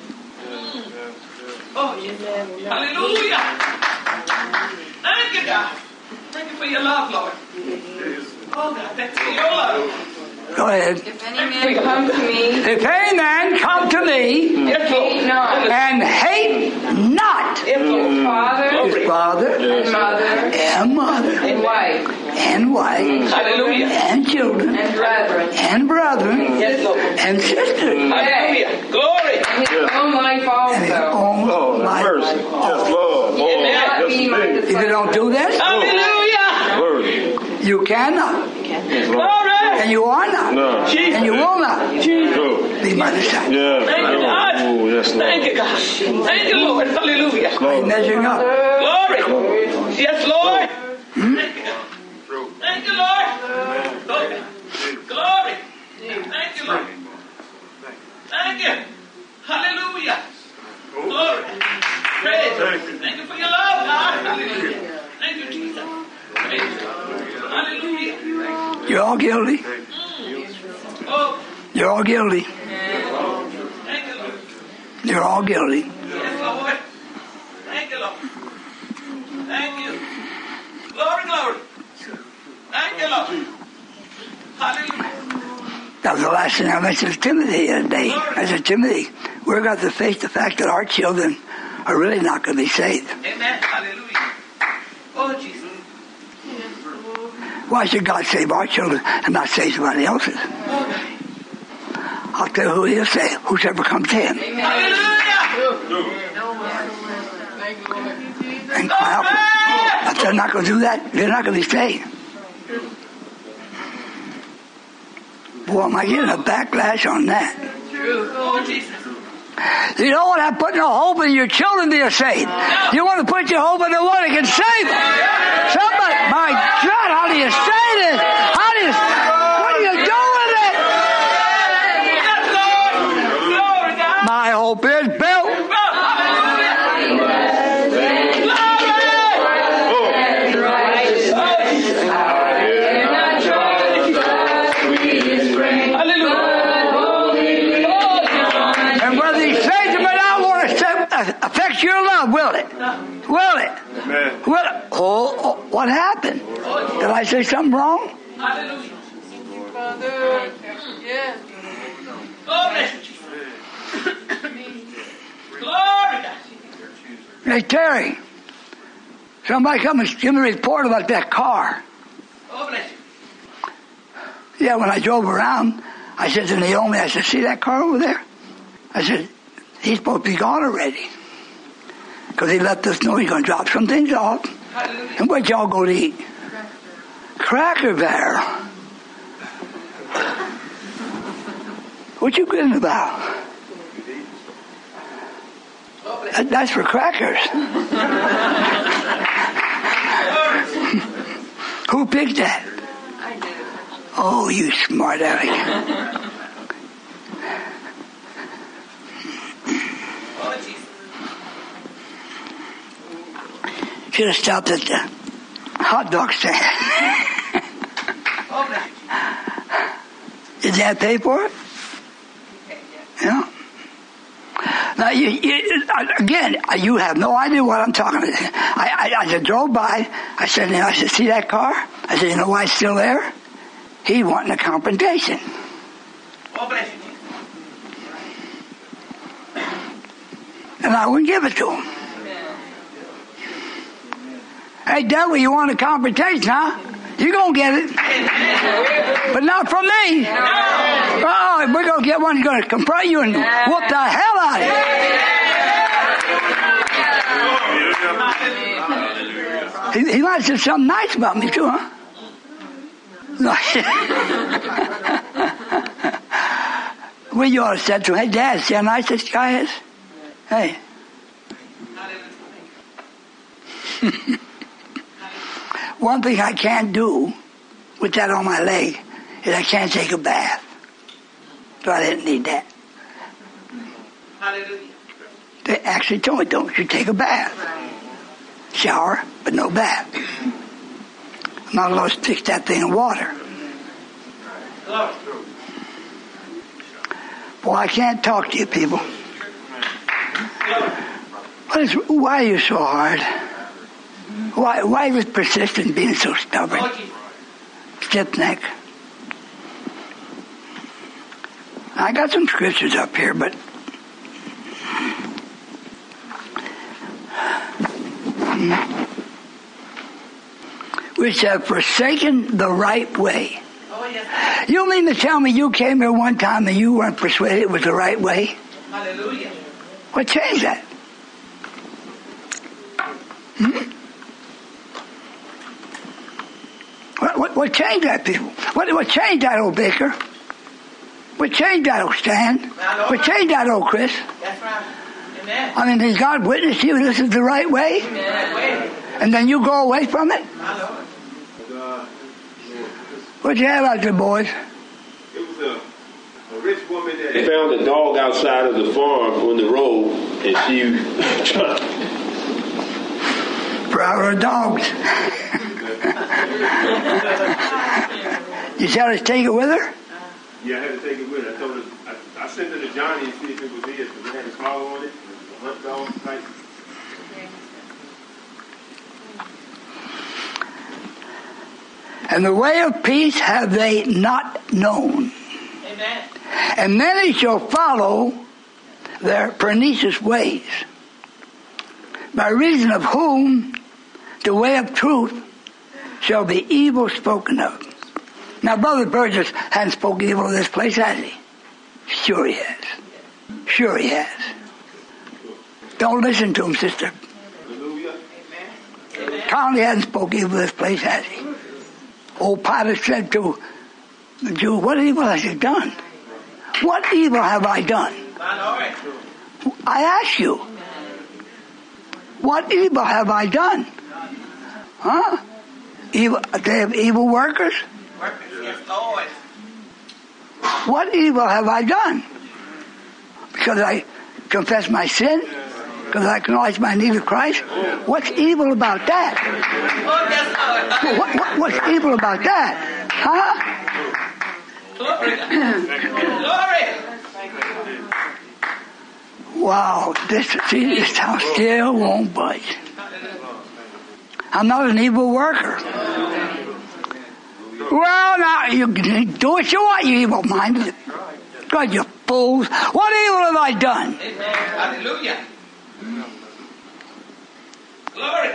Oh, yes. Hallelujah. Thank you, God. Thank you for your love, Lord. Oh, God, thank you for your love. Go ahead. If any man come to me, If any man come to me Yes, hate Lord. not and hate not Yes, Lord. his father his father and mother and mother and wife and wife Hallelujah. and children and brethren and brethren Yes, Lord. and sisters Hallelujah. Glory. and his own life and his also, own life. Mercy. Yes, Lord. he will not be my If you don't do this, Hallelujah. Word. you cannot, Glory. and you are not, No. and you will not True. be my disciple. Yeah. Thank you, God. Oh, yes, Lord. Thank you, God. Thank you, Lord. Hallelujah. I'm measuring up. Glory. Yes, Lord. Thank you, God. Thank you, Lord. Glory. Glory. Thank you, Lord. Thank you. Hallelujah. Glory. Praise. Thank you for your love, God. Hallelujah. Thank you, Jesus. Praise you. Hallelujah. You're all guilty. Oh, You're all guilty. Thank you, Lord. You're all guilty. Yes, Lord. Thank you, Lord. Thank you. Glory, glory. Thank you, Lord. Hallelujah. That was the last thing I mentioned to Timothy the other day. I said, Timothy, we're going to face the fact that our children are really not going to be saved. Amen. Hallelujah. Oh, Jesus. Why should God save our children and not save somebody else's? I'll tell you who he'll save, whosoever comes to him. Hallelujah. And help them. But they're not going to do that. They're not going to be saved. Boy, am I getting a backlash on that. Oh, Jesus. You don't want to have put no hope in your children to be saved. You want to put your hope in the one that can save them. Somebody, my God, how do you say this? How do you, what do you do with it? Yes, Lord. Glory, God. My hope is built. And whether he saves them or not won't affect your love, will it? Will it? Amen. Will it? Oh, what happened? Did I say something wrong? Hallelujah. Father. Yes. Oh, bless you, Jesus. Glory, God. Hey, Terry, somebody come and give me a report about that car. Oh, bless you. Yeah, when I drove around, I said to Naomi, I said, see that car over there? I said, he's supposed to be gone already. Because he let us know he's going to drop some things off. Hallelujah. And what y'all go to eat? Cracker Barrel. What you grinning about? That's for crackers. Who picked that? I did. Oh, you smart aleck. Oh, Jesus. Should have stopped at the hot dog stand. Oh, bless you. Did Dad pay for it? Yeah. Now, again, you have no idea what I'm talking about. I just drove by. I said, see that car? I said, you know why it's still there? He wanting a confrontation. Oh, bless you, Jesus. And I wouldn't give it to him. Hey, devil, you want a confrontation, huh? You're going to get it. But not from me. Oh, we're going to get one who's going to confront you and whoop the hell out of you. He might have said something nice about me, too, huh? No. Well, you ought to say to him, hey, Dad, see how nice this guy is? Hey. One thing I can't do with that on my leg is I can't take a bath. So I didn't need that. Hallelujah. They actually told me, don't you take a bath. Shower, but no bath. I'm not allowed to fix that thing in water. Glory. Boy, I can't talk to you people. Why are you so hard? Why this persistent being so stubborn? Oh, Jesus. Stiff neck. I got some scriptures up here, but which have forsaken the right way. Oh, yes. You mean to tell me you came here one time and you weren't persuaded it was the right way? Hallelujah. What changed that? What changed that, people? What changed that, old Baker? What changed that, old Stan? What changed that, old Chris? That's right. Amen. I mean, has God witnessed you this is the right way? Amen. And then you go away from it? My Lord. What'd you have out there, boys? It was a rich woman that found a dog outside of the farm on the road, and she For our dogs. You tell her to take it with her? Yeah, I had to take it with her. I told her sent it to Johnny and see if it was his, because it had a collar on it. It was a hunt dog type. And the way of peace have they not known. Amen. And many shall follow their pernicious ways, by reason of whom the way of truth shall be evil spoken of. Now, Brother Burgess hasn't spoken evil of this place, has he? Sure he has. Sure he has. Don't listen to him, sister. Conley hasn't spoken evil of this place, has he? Old Pilate said to the Jew, what evil has he done? What evil have I done? I ask you, what evil have I done? Huh? Evil, they have evil workers? What evil have I done? Because I confess my sin? Because I acknowledge my need of Christ? What's evil about that? What's evil about that? Huh? Glory. Wow, this house still won't budge. I'm not an evil worker. Well, now, you do what you want, you evil-minded. God, you fools. What evil have I done? Hallelujah. Glory.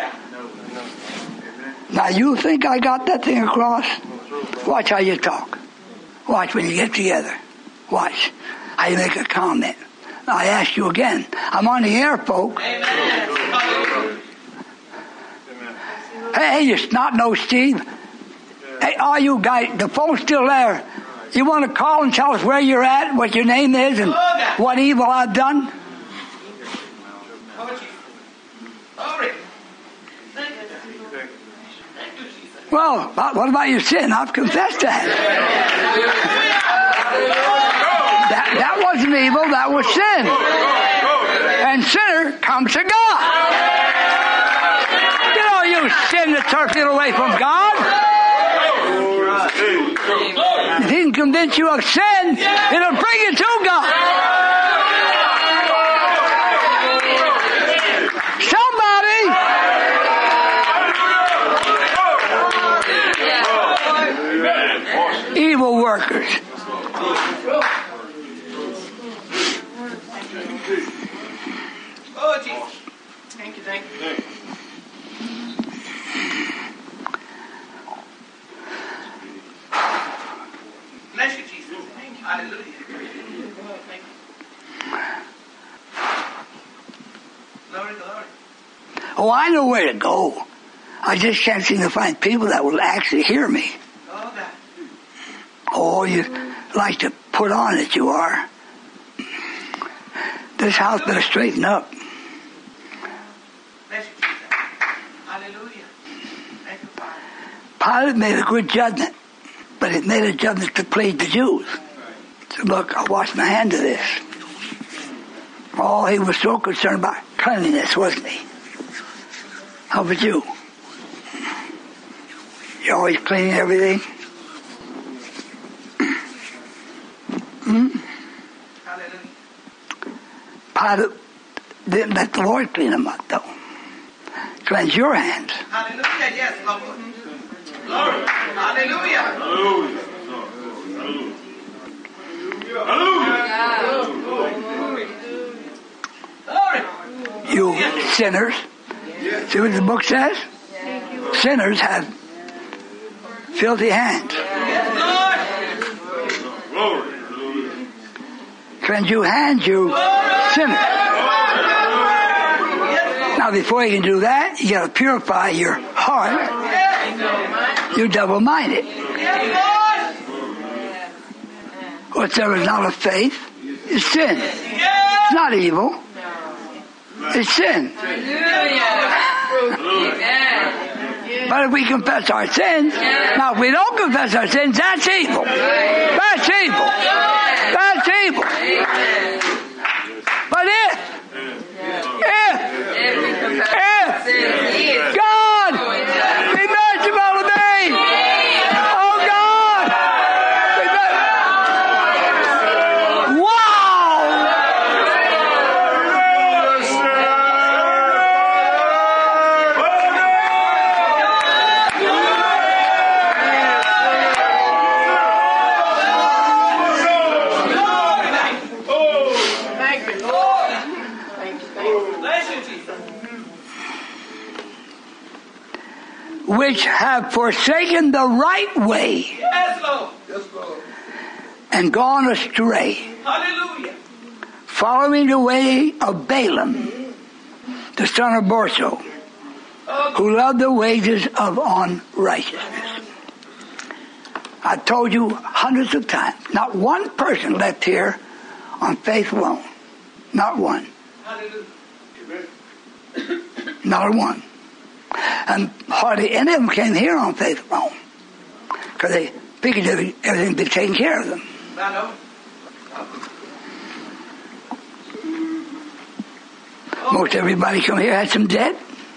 Now, you think I got that thing across? Watch how you talk. Watch when you get together. Watch how you make a comment. Now, I ask you again. I'm on the air, folks. Amen. Hey, you snot-nosed Steve. Hey, all you guys, the phone's still there. You want to call and tell us where you're at, what your name is, and what evil I've done? Well, what about your sin? I've confessed that. That wasn't evil, that was sin. And sinner comes to God. You know, you sin that turns it away from God. If he can convince you of sin, it'll bring you to God. Somebody. Evil workers. Oh, Jesus. Thank you. Bless you, Jesus. Hallelujah. Glory. Oh, I know where to go. I just can't seem to find people that will actually hear me. Oh, God. Oh, you like to put on that you are. This house better straighten up. Bless you, Jesus. Hallelujah. Thank you, Father. Pilate made a good judgment, but it made a judgment to please the Jews. So look, I'll wash my hand of this. Oh, he was so concerned about cleanliness, wasn't he? How about you? You always cleaning everything? Hallelujah. Pilate didn't let the Lord clean them up, though. Cleanse your hands. Hallelujah. Yes, Lord. Glory. Hallelujah. Glory. You sinners. See what the book says? Sinners have filthy hands. Yes, Lord. Cleanse your hands, you sinners. Now, before you can do that, you got to purify your heart. You're double-minded. Whatsoever is not of faith is sin. It's not evil. It's sin. But if we confess our sins, now if we don't confess our sins, that's evil. That's evil. That's evil. But if God be merciful to me, oh God, wow! you, Jesus. which have forsaken the right way Yes, Lord. Yes, Lord. and gone astray, Hallelujah. following the way of Balaam, the son of Borsor, who loved the wages of unrighteousness. I told you hundreds of times, not one person left here on faith alone. Not one. Hallelujah. Not one. And hardly any of them came here on faith alone. Because they figured everything would be taken care of them. I know. Most everybody come here had some debt.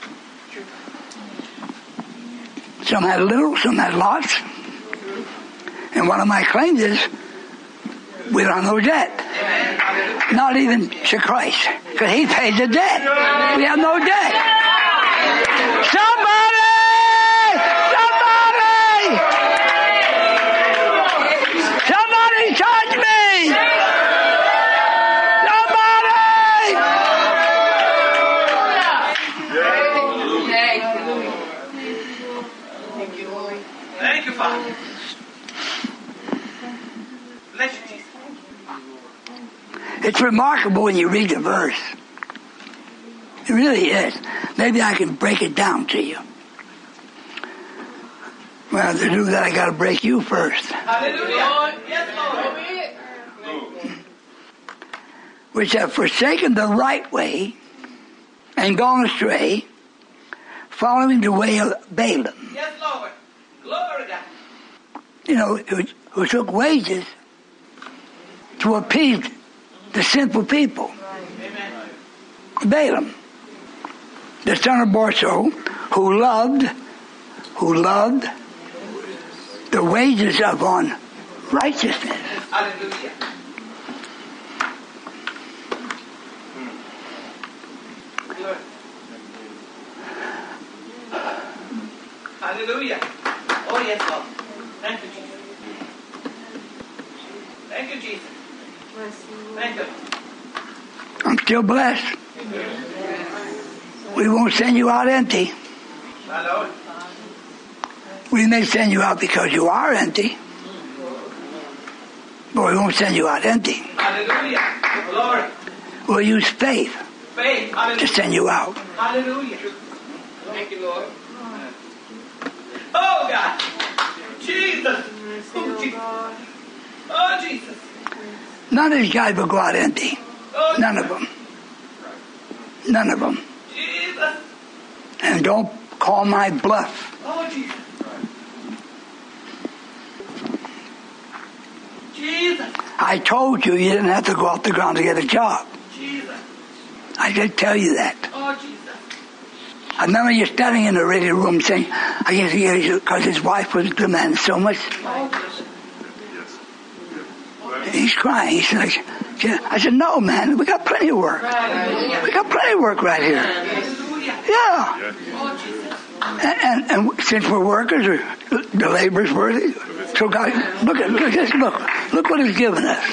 Some had little, some had lots. And one of my claims is, we don't have no debt. Not even to Christ. Because He paid the debt. We have no debt. Somebody! Somebody! Somebody touch me! Somebody! Thank you, Father. Bless you, Jesus. It's remarkable when you read the verse. It really is. Maybe I can break it down to you. Well, to do that, I got to break you first. Hallelujah. Yes, Lord. Which have forsaken the right way and gone astray, following the way of Balaam. Yes, Lord. Glory to God. You know, who took wages to appease the sinful people. Amen. Balaam, the son of Borsor, who loved the wages of unrighteousness. Hallelujah. Glory. Hallelujah. Oh, yes, Lord. Thank you, Jesus. Thank you, Jesus. Thank you. I'm still blessed. We won't send you out empty. My Lord. We may send you out because you are empty, but we won't send you out empty. Hallelujah. Glory. We'll use faith Faith. to Hallelujah. send you out. Hallelujah. Thank you, Lord. Oh, God. Jesus. Oh, Jesus. Oh, Jesus. None of these guys will go out empty. Oh, None of them. None of them. Jesus. And don't call my bluff. Oh, Jesus. Jesus. I told you didn't have to go off the ground to get a job. Jesus. I did tell you that. Oh, Jesus. I remember you standing in the radio room saying, I guess because his wife was demanding so much. He's crying. He's like, I said, no, man, we got plenty of work. We got plenty of work right here. Hallelujah. Yeah. Oh, Jesus. And since we're workers, the labor's worthy. So God, look what He's given us.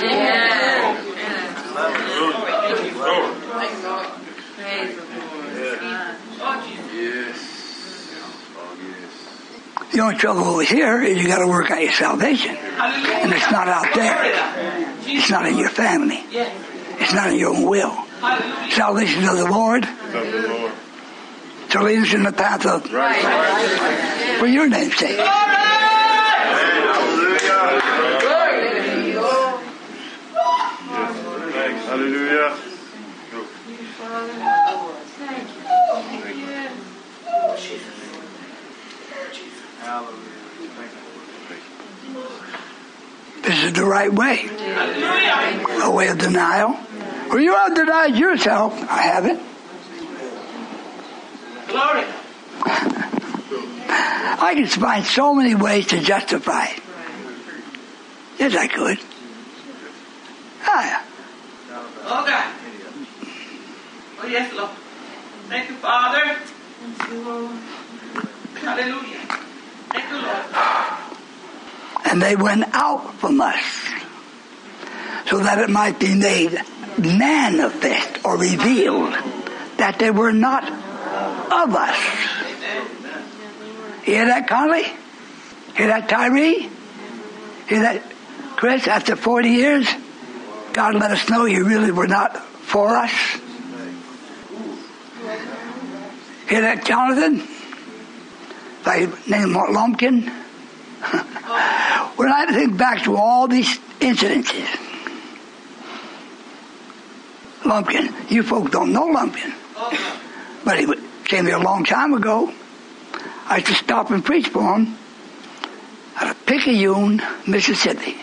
The only trouble over here is you got to work out your salvation, and it's not out there. It's not in your family. It's not in your own will. Salvation of the Lord. So lead us in the path of for your name's sake. Hallelujah. This is the right way. A way of denial. Well, you have denied yourself. I haven't. Glory. I can find so many ways to justify it. Yes, I could. Ah, Oh, God. Oh, yes, Lord. Thank you, Father. Hallelujah. Thank you, Lord. and they went out from us so that it might be made manifest or revealed that they were not of us. Hear that, Conley? Hear that, Tyree? Hear that, Chris? After 40 years, God let us know you really were not for us. Hear that, Jonathan? By name Lumpkin? When I think back to all these incidences, Lumpkin, you folks don't know Lumpkin, but he came here a long time ago. I used to stop and preach for him out of Picayune, Mississippi.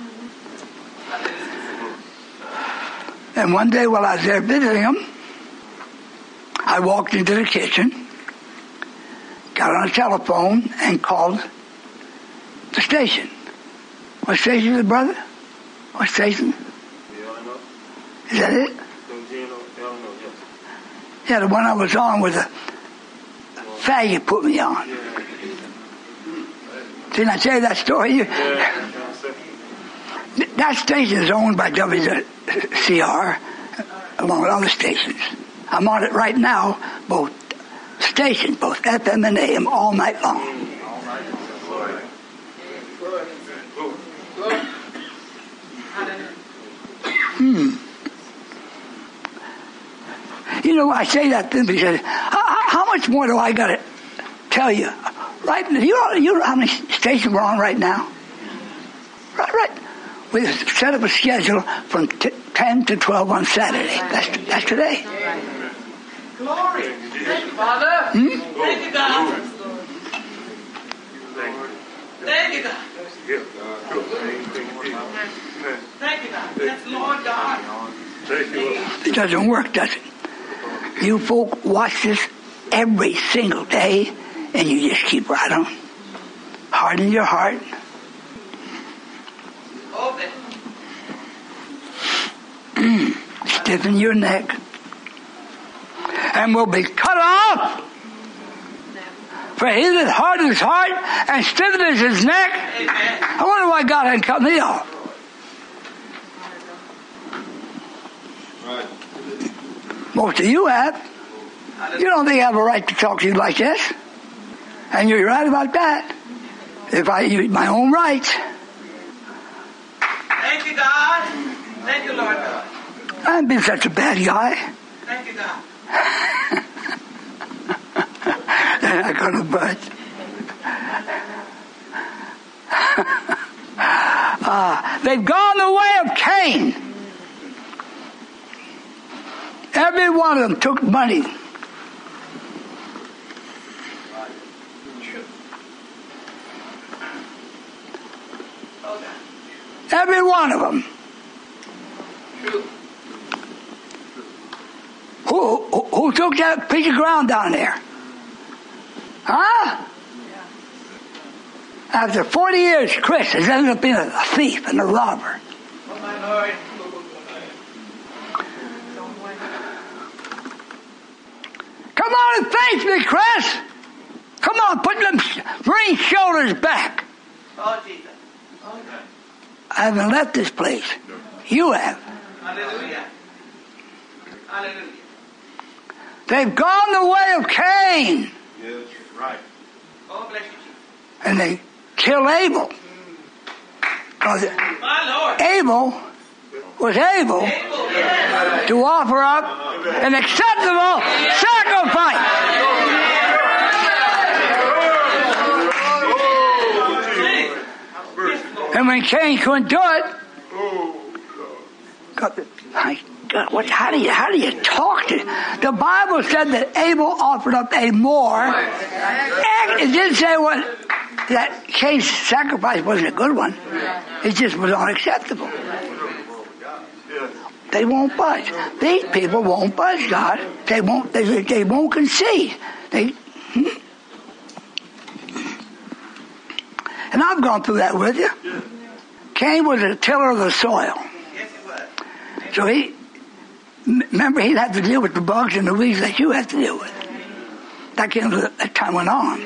And one day while I was there visiting him, I walked into the kitchen, got on a telephone, and called the station. What station is it, brother? What station? Is that it? Yeah, the one I was on was a faggot put me on. Didn't I tell you that story? That station is owned by WCR, along with other stations. I'm on it right now, both stations, both FM and AM, all night long. You know, I say that thing because how much more do I got to tell you? Right? You know how many stations we're on right now? Right. We set up a schedule from 10 to 12 on Saturday. That's today. Glory. Thank you, Father. Thank you, God. Thank you, God. Thank you, God. That's Lord God. It doesn't work, does it? You folk watch this every single day, and you just keep right on. Harden your heart. Stiffen your neck. And will be cut off. For he that hardens his heart and stiffens his neck. I wonder why God hadn't cut me off. Most of you have. You don't think I have a right to talk to you like this. And you're right about that. If I use my own rights. Thank you, God. Thank you, Lord God. I haven't been such a bad guy. Thank you, God. They're not going to budge. They've gone the way of Cain. Every one of them took money. Every one of them. Who took that piece of ground down there? Huh? After 40 years, Chris has ended up being a thief and a robber. Come on and face me, Chris. Come on, put them green shoulders back. Oh, Jesus. I haven't left this place. You have. Hallelujah. Hallelujah. They've gone the way of Cain. Yes, right. Oh, bless you, Jesus. And they killed Abel. Because My Lord. Abel was able to offer up an acceptable sacrifice. And when Cain couldn't do it, my God, how do you talk to? The Bible said that Abel offered up a more. It didn't say that Cain's sacrifice wasn't a good one. It just was unacceptable. They won't budge. These people won't budge, God. They won't concede. And I've gone through that with you. Cain was a tiller of the soil. So remember, he'd have to deal with the bugs and the weeds that you have to deal with. That time went on.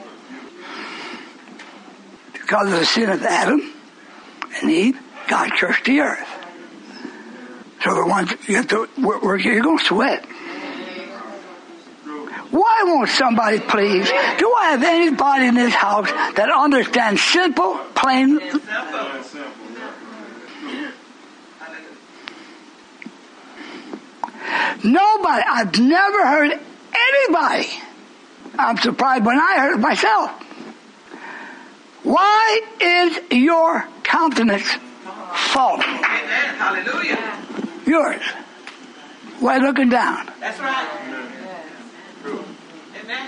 Because of the sin of Adam and Eve, God cursed the earth. So the ones you have to work, you're going to sweat. Why won't somebody please? Do I have anybody in this house that understands simple, plain? Nobody. I've never heard anybody. I'm surprised when I heard it myself. Why is your countenance falling? Hallelujah. Yours. Why looking down? That's right. Amen.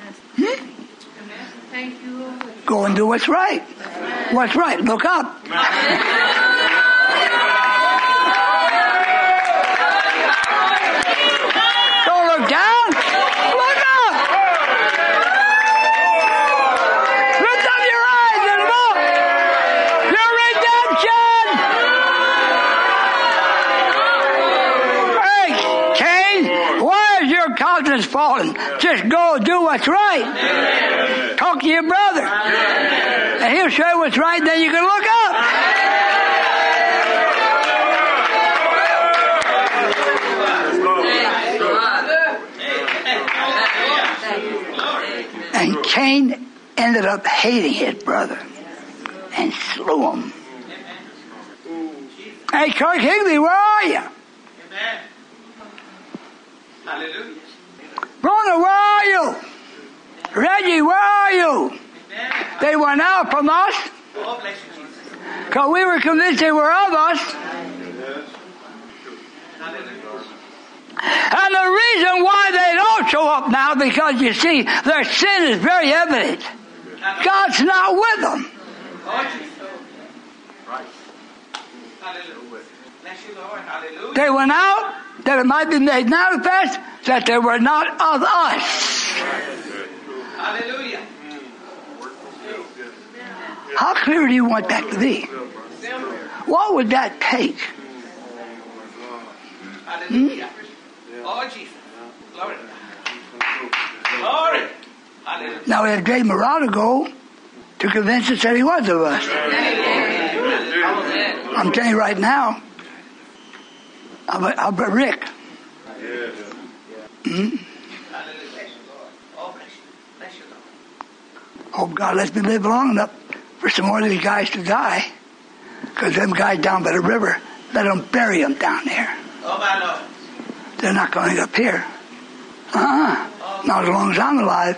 Thank you, Lord. Go and do what's right. What's right? Look up. Don't look down. Look up. Lift up your eyes and look. Your redemption. Hey, Cain, why is your countenance falling? Just go do what's right. Talk to your brother. And he'll show you what's right, then you can look up. And Cain ended up hating his brother and slew him. Hey, Kirk Higley, where are you? Amen. Hallelujah. Rona, where are you? Reggie, where are you? They went out from us Oh, bless you, Jesus. because we were convinced they were of us. And the reason why they don't show up now, because you see, their sin is very evident. God's not with them. Oh, Jesus. Right. Hallelujah. Bless you, Lord. Hallelujah. They went out that it might be made manifest that they were not of us. Hallelujah. How clear do you want that to be? What would that take? Hallelujah. Oh, Jesus. Glory. Glory. Hallelujah. Now we had Dave Morado go to convince us that he was of us. I'm telling you right now. How about Rick? Hallelujah. Oh, bless you. Bless you, Lord. Hope God lets me live long enough for some more of these guys to die. Because them guys down by the river, let them bury them down there. Oh, my Lord. They're not going up here. Not as long as I'm alive.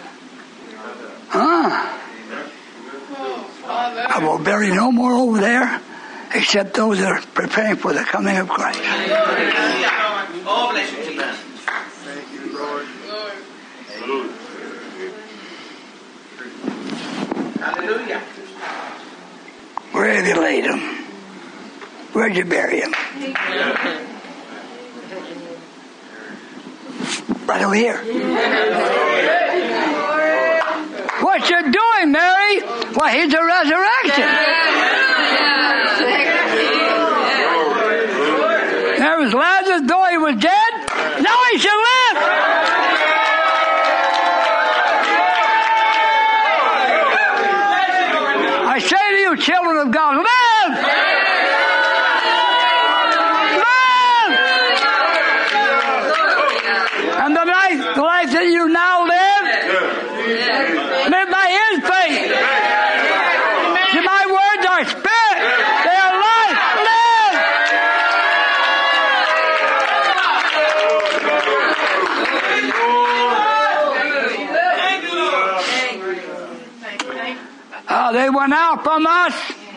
I will bury no more over there except those that are preparing for the coming of Christ. Oh, bless you, Jesus. Thank you, Lord. Hallelujah. Where have you laid them? Where'd you bury them? Right over here. What you doing, Mary? Well, he's the resurrection. There was Lazarus, though he was dead, now he shall live. I say to you, children of God, live! And the life that you now live by His faith. See, my words are spirit. They are life. Live. They went out from us.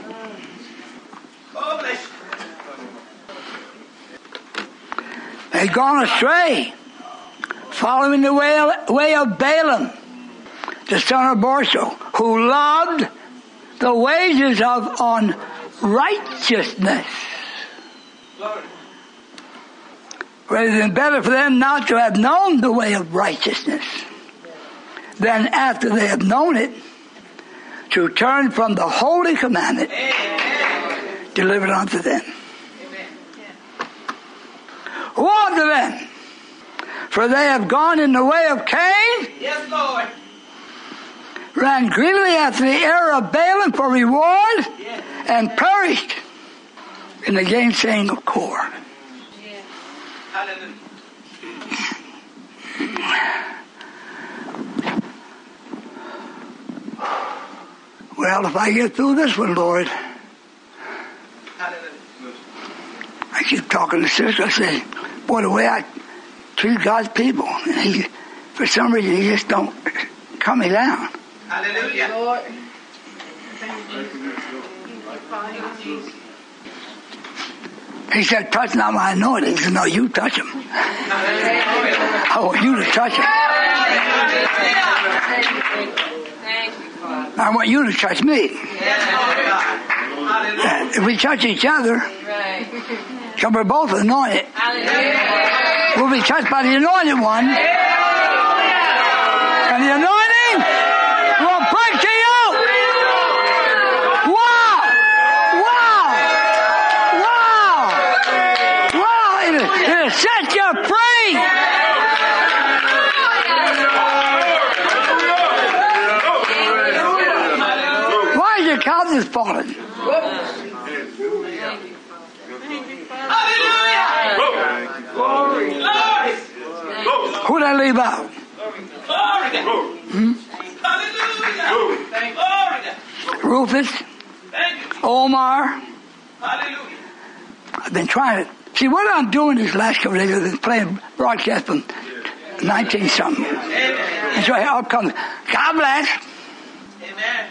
They'd gone astray, following the way of Balaam, the son of Borsor, who loved the wages of unrighteousness. Rather than better for them not to have known the way of righteousness than after they have known it, to turn from the holy commandment delivered unto them. Woe unto them! For they have gone in the way of Cain. Yes, Lord. Ran greedily after the error of Balaam for reward. Yes. And perished in the gainsaying of Kor. Hallelujah. well if I get through this one, Lord. I keep talking to Sister. I say, boy, the way I treat God's people, and for some reason, he just don't cut me down. Hallelujah. Lord. He said, touch not my anointing. He said, no, you touch him. I want you to touch him. I want you to touch me. If we touch each other, because we're both anointed, we'll be touched by the anointed one. And the anointing will break to you. Wow! Wow! Wow! Wow! It'll set you free. Why is your countenance falling? Who'd I leave out? Rufus, Omar. I've been trying to see what I'm doing these last couple of days. I've been playing broadcast from 19-something. And so I'll come. God bless. Amen.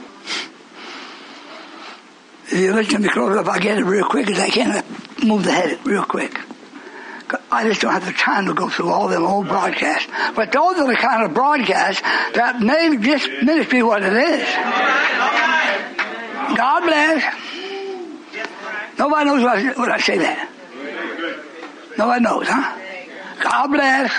If you listen to me close up, I'll get it real quick as I can. I move the head real quick. I just don't have the time to go through all them old broadcasts. But those are the kind of broadcasts that made this ministry what it is. God bless. Nobody knows what I say that. Nobody knows, huh? God bless.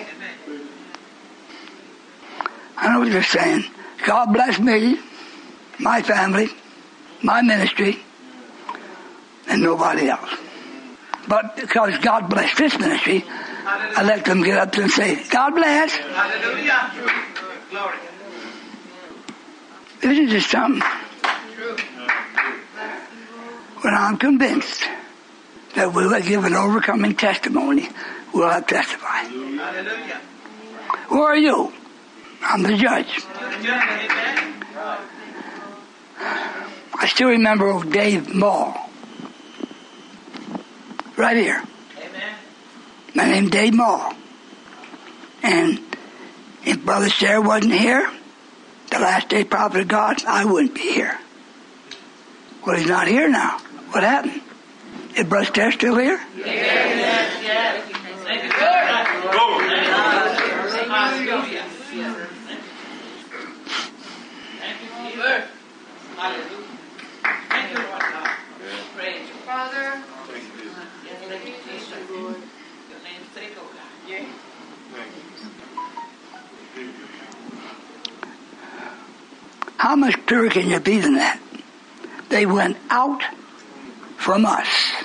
I know what you're saying. God bless me, my family, my ministry, and nobody else. But because God bless this ministry, I let them get up and say, God bless. Hallelujah. Glory. Isn't this something? When I'm convinced that we'll give an overcoming testimony, we'll have testified. Hallelujah. Who are you? I'm the judge. I still remember old Dave Mall. Right here. Amen. My name's Dave Mall. And if Brother Sarah wasn't here, the last day prophet of God, I wouldn't be here. Well, he's not here now. What happened? Is Brother Sarah still here? Yes. Thank you, Lord. Hallelujah. Thank you, Jesus. Hallelujah. Thank you, Lord God. Praise you, Father. Thank you, Jesus. Your name's sake, oh God. Yeah. How much clearer can you be than that? They went out from us.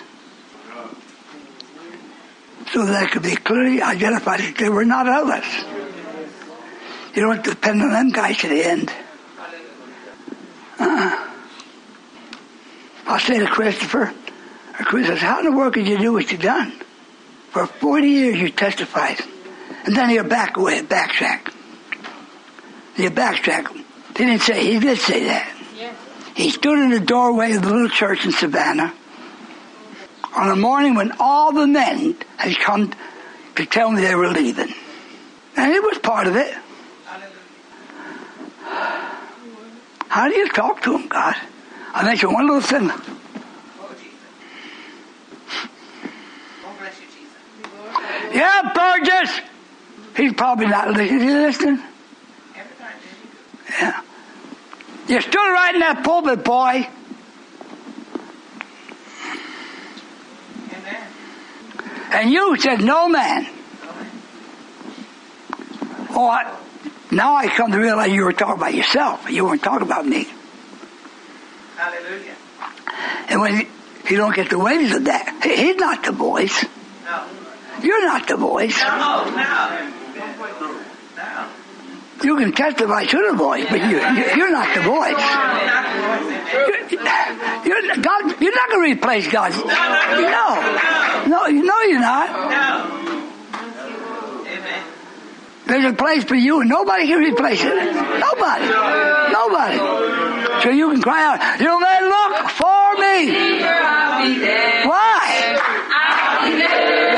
So that could be clearly identified that they were not of us. You don't depend on them guys to the end. I'll say to Christopher, or Chris says, how in the world could you do what you done? For 40 years you testified. And then you backtrack. You backtrack. He didn't say, he did say that. Yes. He stood in the doorway of the little church in Savannah on a morning when all the men had come to tell me they were leaving. And it was part of it. How do you talk to him, God? I mentioned one little thing. Oh, Jesus. Oh, bless you, Jesus. Yeah, Burgess! He's probably not listening. Is he listening? Every time, Yeah. You stood right in that pulpit, boy. Amen. And you said, no man. Oh, now I come to realize you were talking about yourself. You weren't talking about me. Hallelujah. And when you don't get the wages of that, he's not the voice. No. You're not the voice. No. You can testify to the voice, but you're not the voice. You're not going to replace God. No, you're not. No. Amen. There's a place for you and nobody can replace it. Nobody. Nobody. So you can cry out, you may look for me. Why? I'll be there.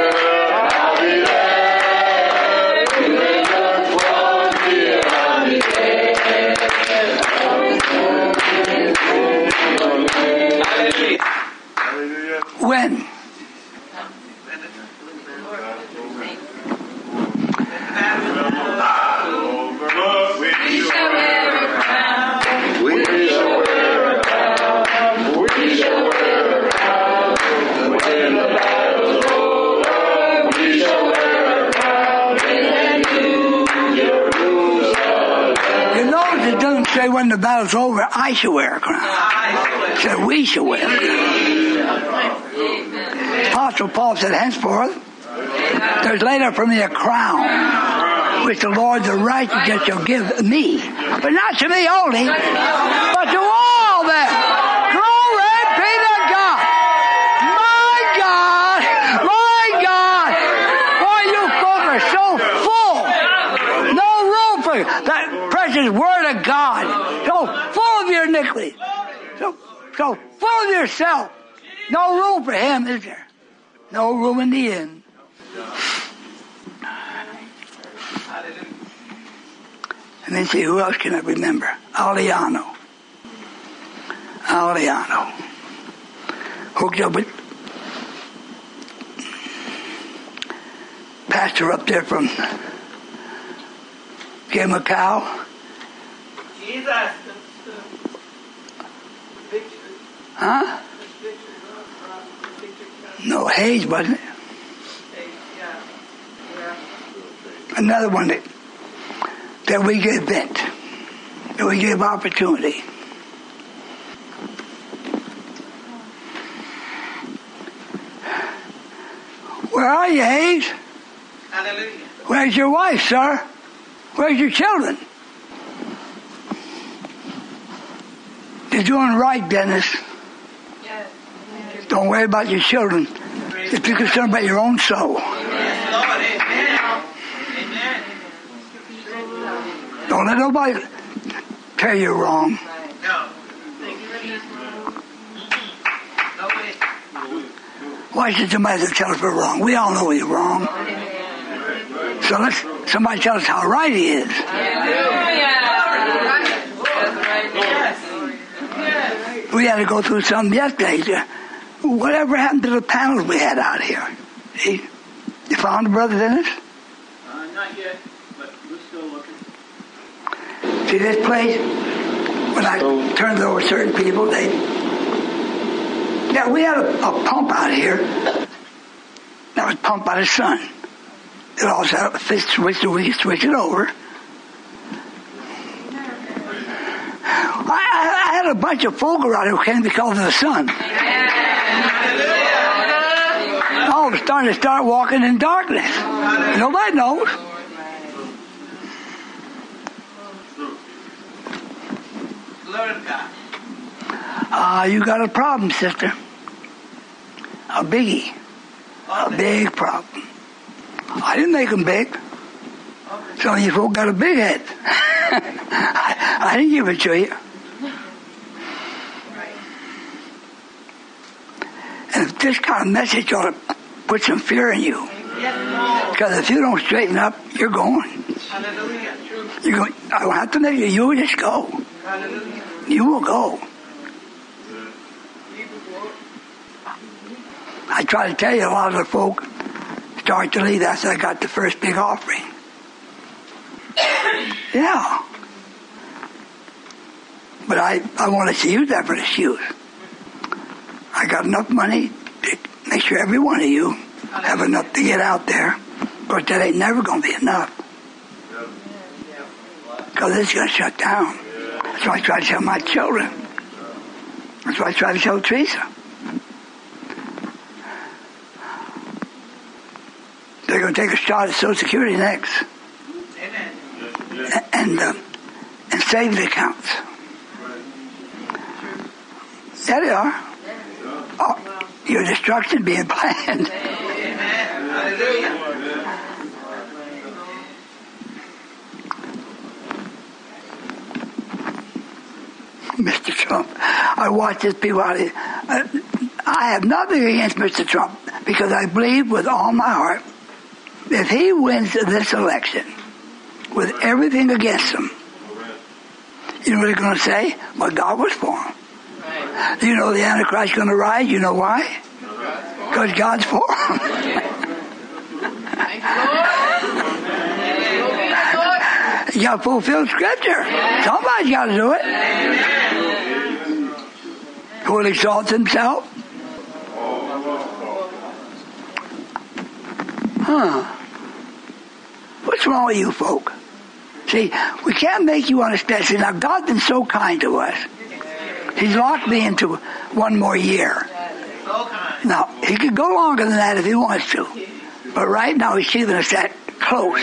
When? Say when the battle's over, I shall wear a crown. It said we shall wear a crown. Apostle Paul said, henceforth, there's laid up for me a crown, which the Lord the righteous shall give me. But not to me only, but to all them. Glory be to God. My God, my God. Boy, you folk are so full. No room for that precious word of God. So full of your iniquity. So full of yourself. No room for him, is there? No room in the inn. And then see, who else can I remember? Aliano. Hooked up with pastor up there from Gay Macau. Jesus. Huh? No, Hayes, wasn't it? Another one that we give vent, that we give opportunity. Where are you, Hayes? Hallelujah. Where's your wife, sir? Where's your children? You're doing right, Dennis. Yes. Don't worry about your children. If you're concerned about your own soul. Yes, Lord. Amen. Amen. Don't let nobody tell you wrong. No. No way. Why should somebody tell us we're wrong? We all know he's wrong. So let somebody tell us how right he is. We had to go through something yesterday. Whatever happened to the panels we had out here? You found Brother Dennis? Not yet, but we're still looking. See this place? When I turned it over to certain people, we had a pump out here that was pumped by the sun. It also had a switch so we could switch it over. I had a bunch of folk around who came because of the sun. All of a sudden, they start walking in darkness. Nobody knows. Glory to God. You got a problem, sister. A biggie. A big problem. I didn't make them big. Some of you folk got a big head. I didn't give it to you. And if this kind of message ought to put some fear in you. Because if you don't straighten up, you're going. Hallelujah. You're going. I don't have to make you. You just go. Hallelujah. You will go. I try to tell you, a lot of the folk start to leave after I got the first big offering. Yeah. But I want us to use that for the shoes. I got enough money to make sure every one of you have enough to get out there. But that ain't never going to be enough. Because it's going to shut down. That's why I try to tell my children. That's why I try to tell Teresa. They're going to take a shot at Social Security next. Amen. And save the accounts. There they are. Oh, your destruction being planned. Amen. Hallelujah. Mr. Trump. I watch his people. I have nothing against Mr. Trump because I believe with all my heart if he wins this election with everything against him, you know what they're going to say? Well, God was for him. Right. You know the Antichrist is going to rise. You know why? Because God's for him. You got to fulfill Scripture. Somebody's got to do it. Who will exalt himself? What's wrong with you folk? See, we can't make you understand. See, now God's been so kind to us. He's locked me into one more year. Now, he could go longer than that if he wants to. But right now he's keeping us that close.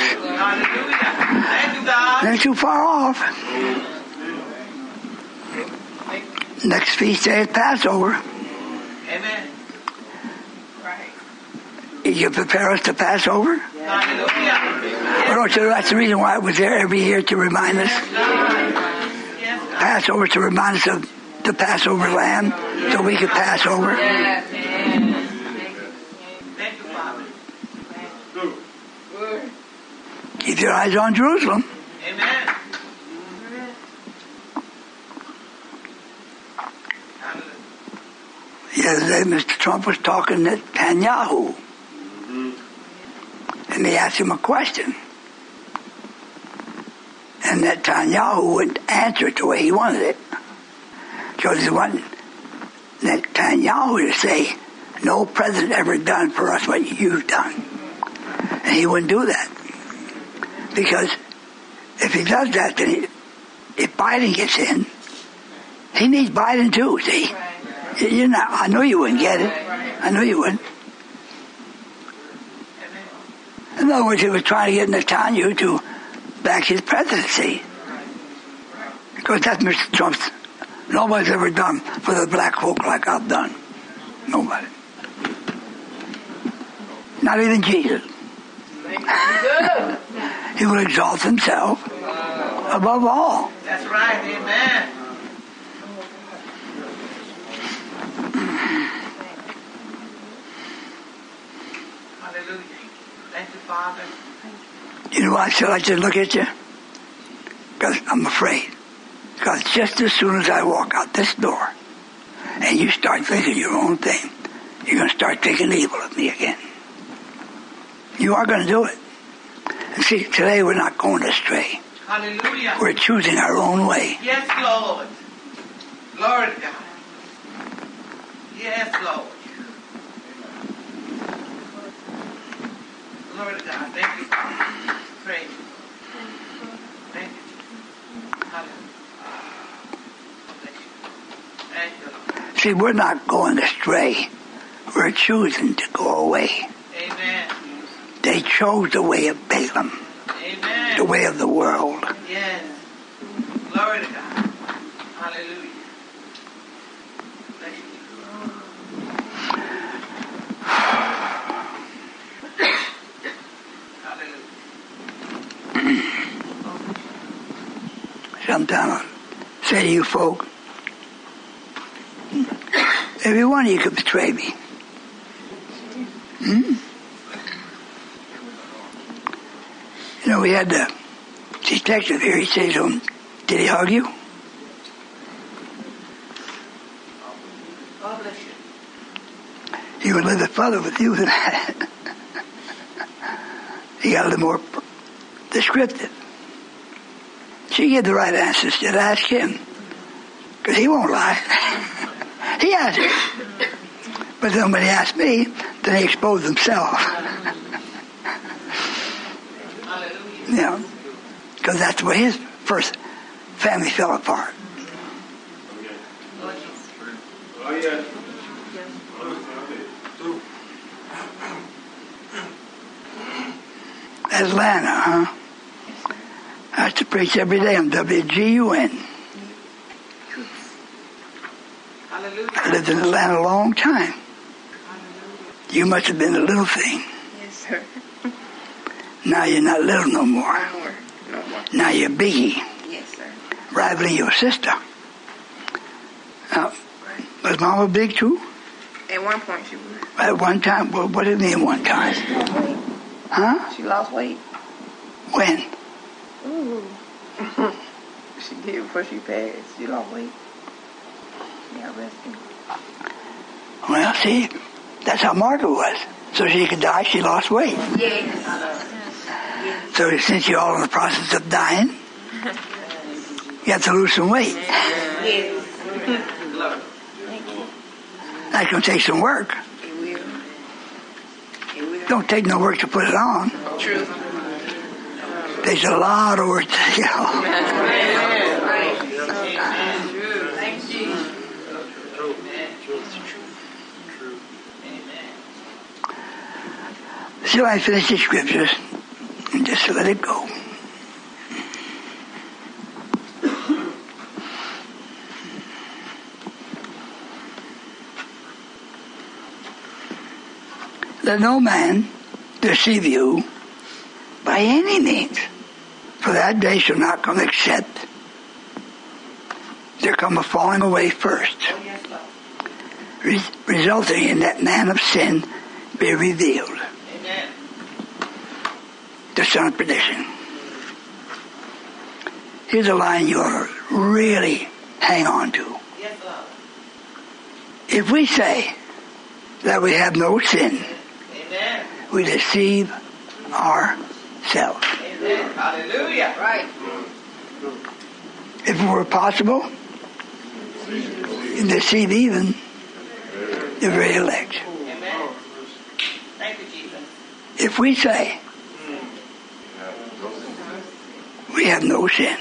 Not too far off. Next feast day is Passover. Amen. You prepare us to Passover? Well, don't you know that's the reason why I was there every year to remind us? Passover to remind us of the Passover lamb so we could pass over. Keep your eyes on Jerusalem. Amen. The other day, Mr. Trump was talking to Netanyahu. And they asked him a question. And Netanyahu wouldn't answer it the way he wanted it. Because he wanted Netanyahu to say, no president ever done for us what you've done. And he wouldn't do that. Because if he does that, then if Biden gets in, he needs Biden too, see? You're not, I know you wouldn't get it. I know you wouldn't. In other words, he was trying to get Netanyahu to back his presidency. Because that's Mr. Trump's. Nobody's ever done for the black folk like I've done. Nobody. Not even Jesus. He will exalt himself above all. That's right, amen. Hallelujah. Thank you, Father. You know why I said I just look at you? Because I'm afraid. Because just as soon as I walk out this door and you start thinking your own thing, you're going to start thinking evil of me again. You are going to do it. And see, today we're not going astray. Hallelujah. We're choosing our own way. Yes, Lord. Glory to God. Yes, Lord. Glory to God. Thank you. Praise you. Thank you. Hallelujah. Thank you, Lord. See, we're not going astray. We're choosing to go away. Amen. They chose the way of Balaam. Amen. The way of the world. Yes. Glory to God. Hallelujah. Thank you. Hallelujah. Sometimes I say to you folk, every one of you could betray me. You know, we had the detective here. He says to him, did he hug you? God bless you. He would live it further with you than that. He got a little more descriptive. She gave the right answers. Just ask him. Because he won't lie. He answered. But then when he asked me, then he exposed himself. You know, because that's the way his first family fell apart. Atlanta, huh? I have to preach every day on WGUN. I lived in Atlanta a long time. You must have been a little thing. Yes, sir. Now you're not little no more. No more. Now you're biggie, Yes, sir. rivaling your sister. Was Mama big too? At one point she was. At one time? Well, what do you mean one time? Huh? She lost weight. When? Ooh. She did before she passed. She lost weight. She got rescued. Well, see, that's how Margaret was. So she could die, she lost weight. Yes. So since you're all in the process of dying, you have to lose some weight. Yes. That's going to take some work. It will. It will. Don't take no work to put it on. True. There's a lot of work to Right. Thank you. So I finish the scriptures and just let it go. Let no man deceive you by any means, for that day shall not come except there come a falling away first, resulting in that man of sin be revealed, Amen. the son of perdition. Here's a line you ought to really hang on to. Yes, Lord. If we say that we have no sin, Amen. we deceive ourselves. Amen. Hallelujah. Right. If it were possible, deceive even the very elect. Amen. Thank you, Jesus. If we say we have no sin,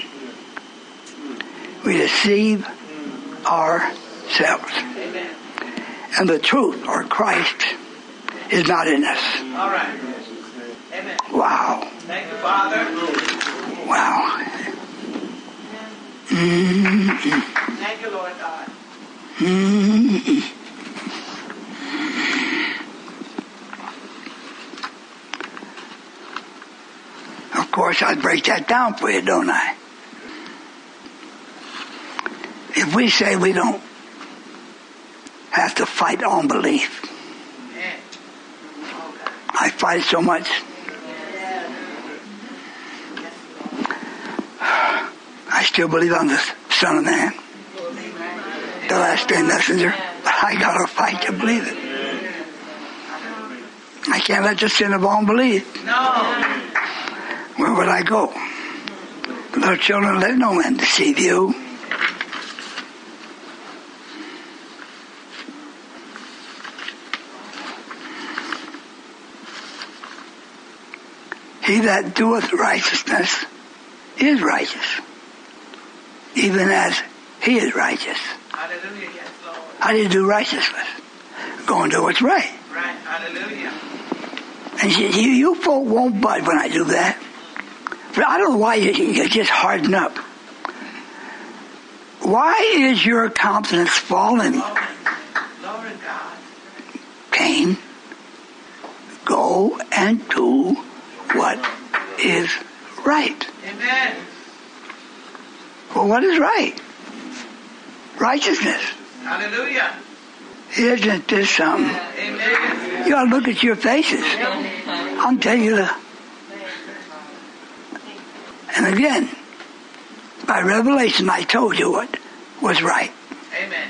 we deceive ourselves. Amen. And the truth, or Christ, is not in us. All right. Amen. Wow. Thank you, Father. Wow. Thank you, Lord God. Of course, I'd break that down for you, don't I? If we say we don't have to fight unbelief, Amen. I fight so much. I still believe I'm the Son of Man, the last day messenger, but I gotta fight to believe it. I can't let the sin of unbelief. No. Where would I go? Little children, let no man deceive you. He that doeth righteousness is righteous, even as he is righteous. Hallelujah. Yes, Lord. How do you do righteousness? Go and do what's right. Right. Hallelujah. And you folk won't budge when I do that. But I don't know why you just harden up. Why is your countenance fallen? Glory to God. Cain, go and do what is right. Amen. Well, what is right? Righteousness. Hallelujah. Isn't this something? Amen. You ought to look at your faces. I'm telling you. And again, by revelation, I told you what was right. Amen.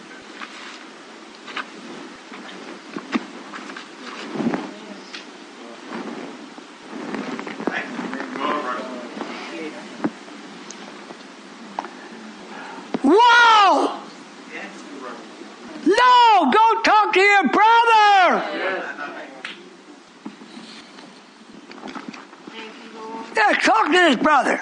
Whoa! No! Go talk to your brother! Yeah, talk to his brother.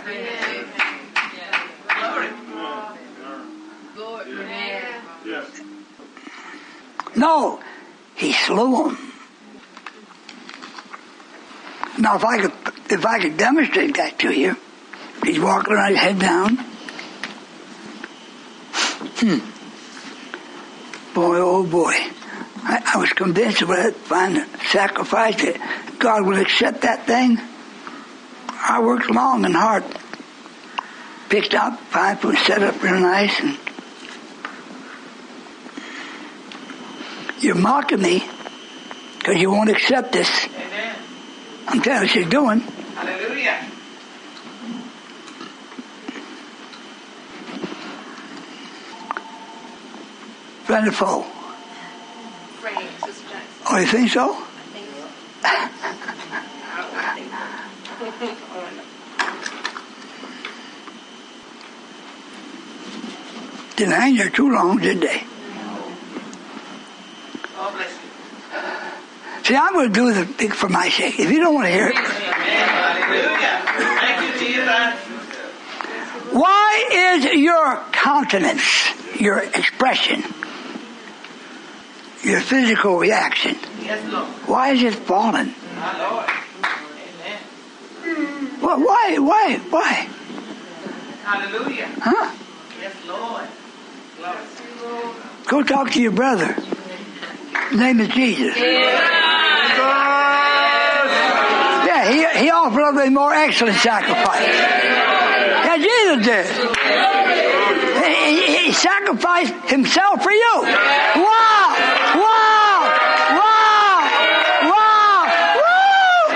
No, he slew him. Now, if I could demonstrate that to you, he's walking around, head down. Boy, oh boy. I was convinced that when I find a sacrifice that God will accept that thing. I worked long and hard. Picked out 5 foot, set up real nice, and You're mocking me because you won't accept this. Amen. I'm telling you what you're doing. Hallelujah. Friend or foe? Friend, Sister Jackson. Oh, you think so? I think so. Didn't hang there too long, did they? God bless you. See, I'm going to do the big for my sake. If you don't want to hear it. Amen. Hallelujah. Thank you, Jesus. Why is your countenance, your expression, your physical reaction, Yes, Lord. why is it fallen? My Lord. Amen. Well, why? Hallelujah. Huh? Yes, Lord. Glory. Go talk to your brother. His name is Jesus. Yeah, he offered up a more excellent sacrifice. Yeah, Jesus did. He sacrificed himself for you. Wow! Wow! Wow! Wow! Woo!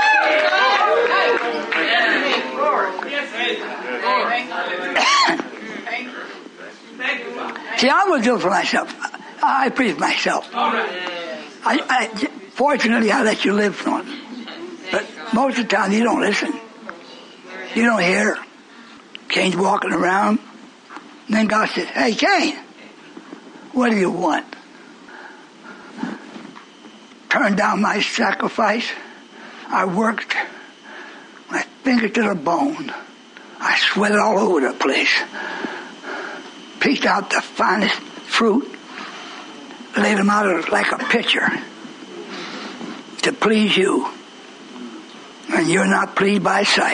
See, I'm going to do it for myself. I preach myself. Fortunately, I let you live for it. But most of the time, you don't listen. You don't hear. Cain's walking around. And then God said, hey, Cain, what do you want? Turn down my sacrifice. I worked my finger to the bone. I sweated all over the place. Picked out the finest fruit, laid them out like a pitcher to please you. And you're not pleased by sight.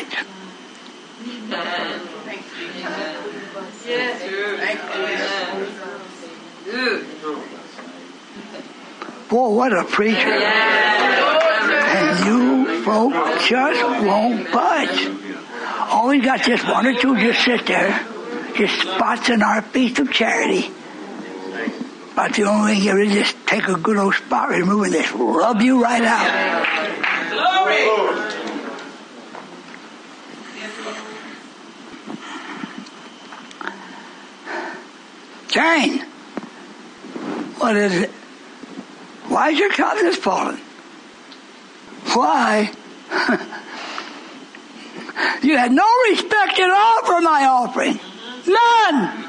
Boy, what a preacher. And you folks just won't budge. All we got just one or two just sit there, just spots in our feast of charity. But the only thing you really just take a good old spot remover and just rub you right out. Glory. Cain, what is it? Why is your countenance fallen? Why? You had no respect at all for my offering. None.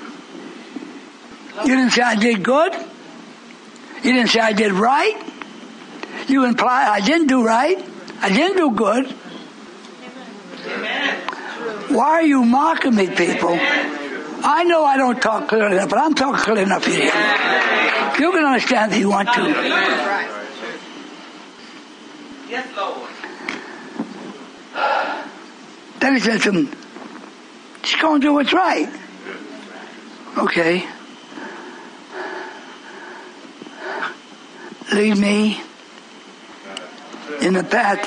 You didn't say I did good. You didn't say I did right. You imply I didn't do right. I didn't do good. Why are you mocking me, people? I know I don't talk clear enough, but I'm talking clear enough for you. You can understand if you want to. Yes, Lord. Then he said to him, just go and do what's right. Okay. Lead me in the path.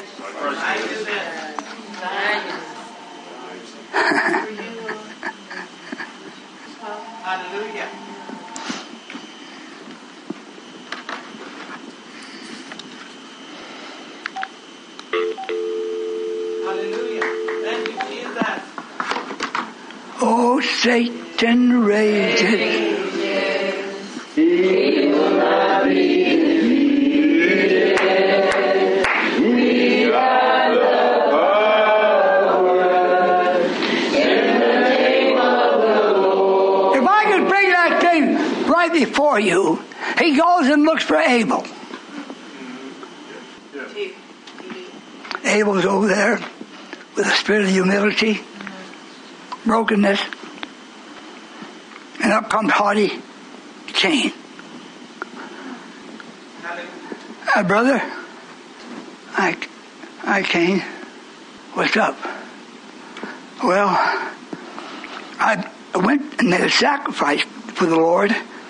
Hallelujah. Hallelujah. Thank you, Jesus. Oh, Satan rages. He will not be defeated. We got the power in the name of the Lord. If I could bring that thing right before you, he goes and looks for Abel. Abel's over there with a spirit of humility, brokenness, and up comes haughty Cain. Brother, I Cain, what's up? Well, I went and made a sacrifice for the Lord,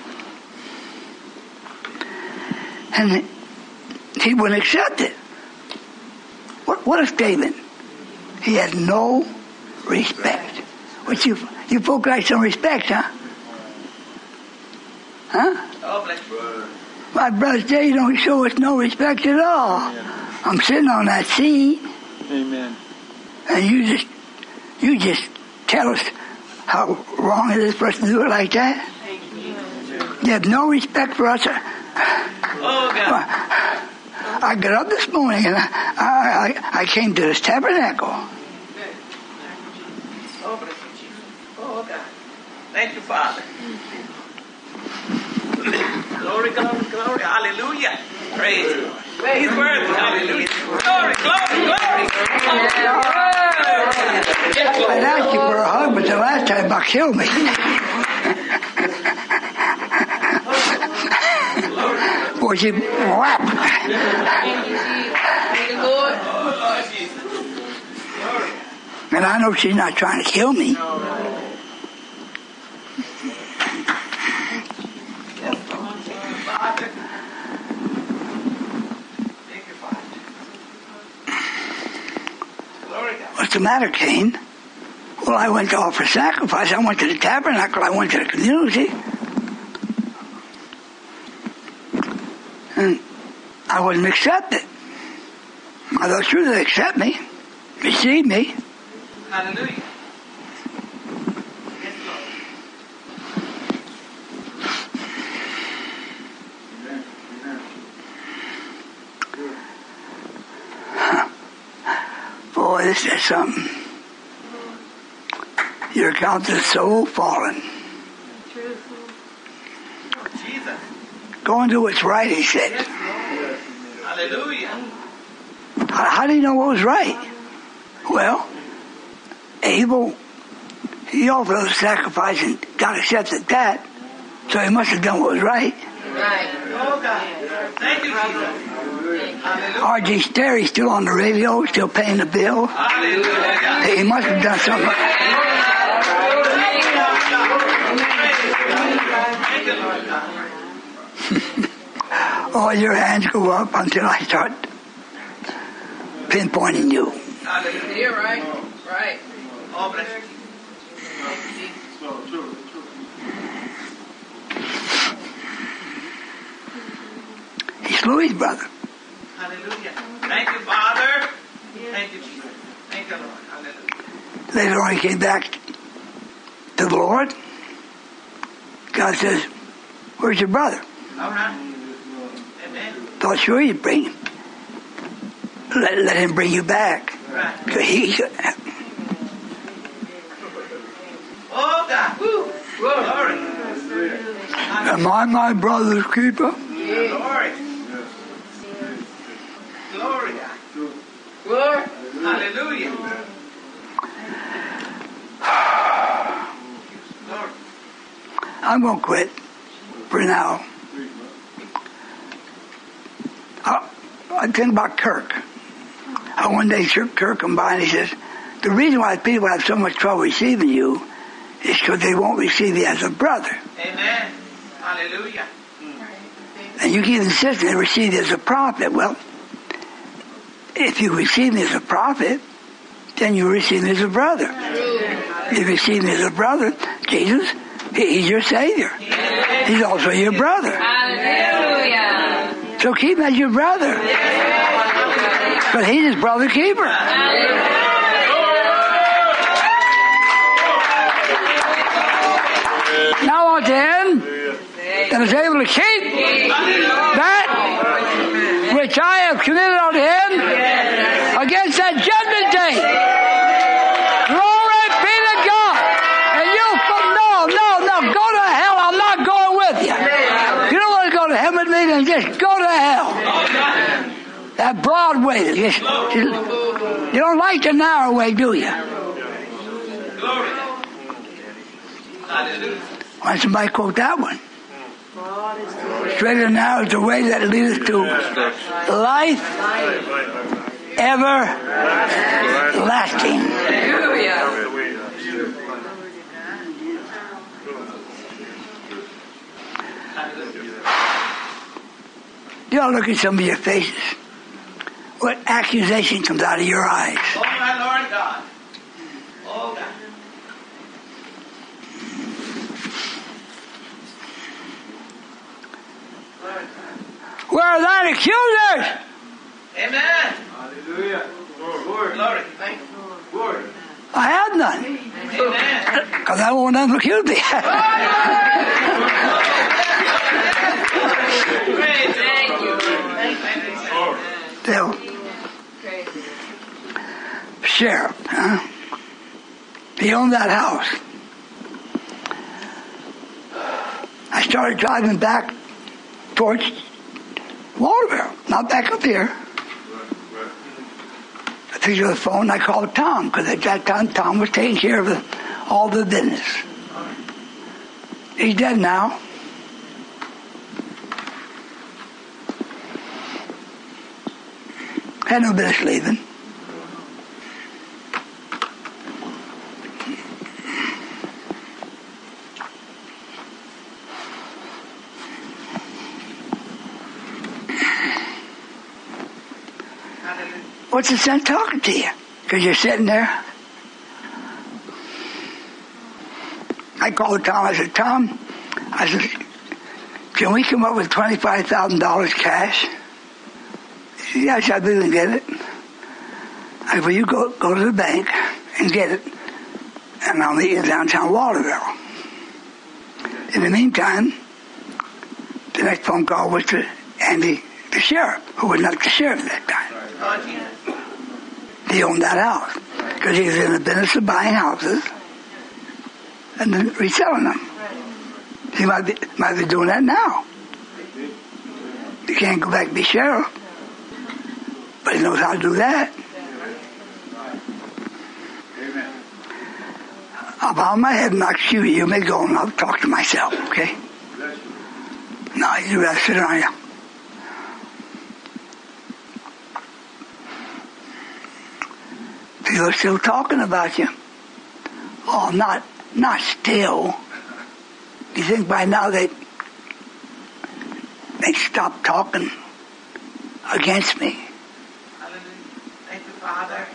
and he wouldn't accept it. What a statement. He had no respect. But you folk like some respect, huh? Huh? Oh, bless you. My brother said, you don't show us no respect at all. I'm sitting on that seat. Amen. And you just tell us how wrong is this person to do it like that? You have no respect for us. Oh, God. I got up this morning and I came to this tabernacle. Oh, bless you, Jesus. Oh, God. Thank you, Father. Glory, glory, glory. Hallelujah. Praise Him. He's worthy. Hallelujah. Glory, glory, glory. I'd ask you for a hug, but the last time about killed me. Boy, she whap. And I know she's not trying to kill me. What's the matter, Cain? Well, I went to offer sacrifice. I went to the tabernacle. I went to the community. And I wasn't accepted. I thought, sure, they'd accept me, receive me. Hallelujah. Boy, this is something. Your countenance is so fallen. Jesus. Go and do what's right, he said. Hallelujah. How do you know what was right? Well, Abel, he offered a sacrifice and God accepted that, so he must have done what was right. Right. Oh, God. Thank you, Jesus. Hallelujah. R.G. Sterry's still on the radio, still paying the bill. Hallelujah. He must have done something. All your hands go up until I start pinpointing you. Hallelujah. You're right. Right. Oh, bless you. He's Louis' brother. Hallelujah. Thank you, Father. Thank you, Jesus. Thank you, Lord. Hallelujah. Later on, he came back to the Lord. God says, where's your brother? All right. Amen. Thought sure you'd bring him. Let him bring you back. Right. 'Cause he, Oh, God. Woo. Glory. am I my brother's keeper? Glory. Glory, God. Glory. Hallelujah. Glory. I'm going to quit for now. I think about Kirk. One day Kirk come by and he says, the reason why people have so much trouble receiving you is because they won't receive you as a brother. Amen. Hallelujah. And you keep insisting they receive you as a prophet. Well, if you receive me as a prophet, then you receive me as a brother. If you receive me as a brother, Jesus, he's your Savior. He's also your brother. Hallelujah. So keep him as your brother. But he's his brother keeper. Now unto him that is able to keep that which I have committed unto him against that judgment day. Glory be to God. And you no, go to hell. I'm not going with you. If you don't want to go to heaven with me, then just go to hell. That broad way. You don't like the narrow way, do you? Glory. Hallelujah. Why don't somebody quote that one? Straight and narrow is the way that leads to life everlasting. You ought to look at some of your faces. What accusation comes out of your eyes? Oh, my Lord God. Oh, God. are thine accusers. Amen. Hallelujah. Glory. Glory. Glory. I have none. Amen. Because I won't let them accuse me. Praise thank you. Still. Sheriff, huh? He owned that house. I started driving back towards Waterville, not back up here. I picked up the phone and I called Tom, because at that time Tom was taking care of all the business. He's dead now. Had no business leaving. What's the sense talking to you? Because you're sitting there. I called Tom. I said, Tom, can we come up with $25,000 cash? He said, yes, I believe we can get it. I said, well, you go to the bank and get it, and I'll meet you in downtown Waterville. In the meantime, the next phone call was to Andy, the sheriff, who was not the sheriff at that time. He owned that house because he was in the business of buying houses and then reselling them. He might be doing that now. He can't go back and be sheriff, but he knows how to do that. I'll bow my head and not shoot you. You may go and I'll talk to myself, okay? No, you better sit around here. People are still talking about you. Oh, not still. You think by now they'd stop talking against me? Hallelujah. Thank you, Father.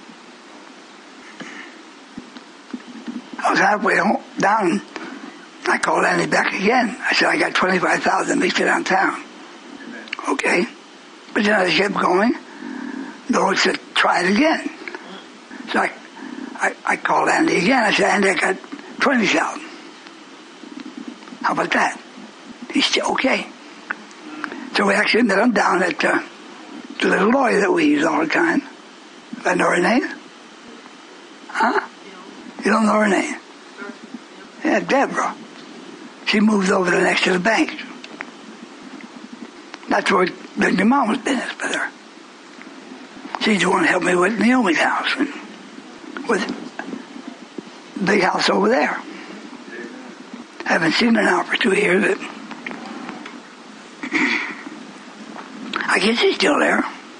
I was halfway down. I called Andy back again. I said, I got $25,000 mixed it downtown. Okay. But then I kept going. The Lord said, try it again. So I called Andy again. I said, Andy, I got $20,000. How about that? He said, okay. So we actually met him down at the little lawyer that we use all the time. I know her name? Huh? You don't know her name? Yeah, Deborah. She moved over to next to the bank. That's where your mama's business with her. She's the one who helped me with Naomi's house and with the big house over there. I haven't seen her now for 2 years. But I guess she's still there.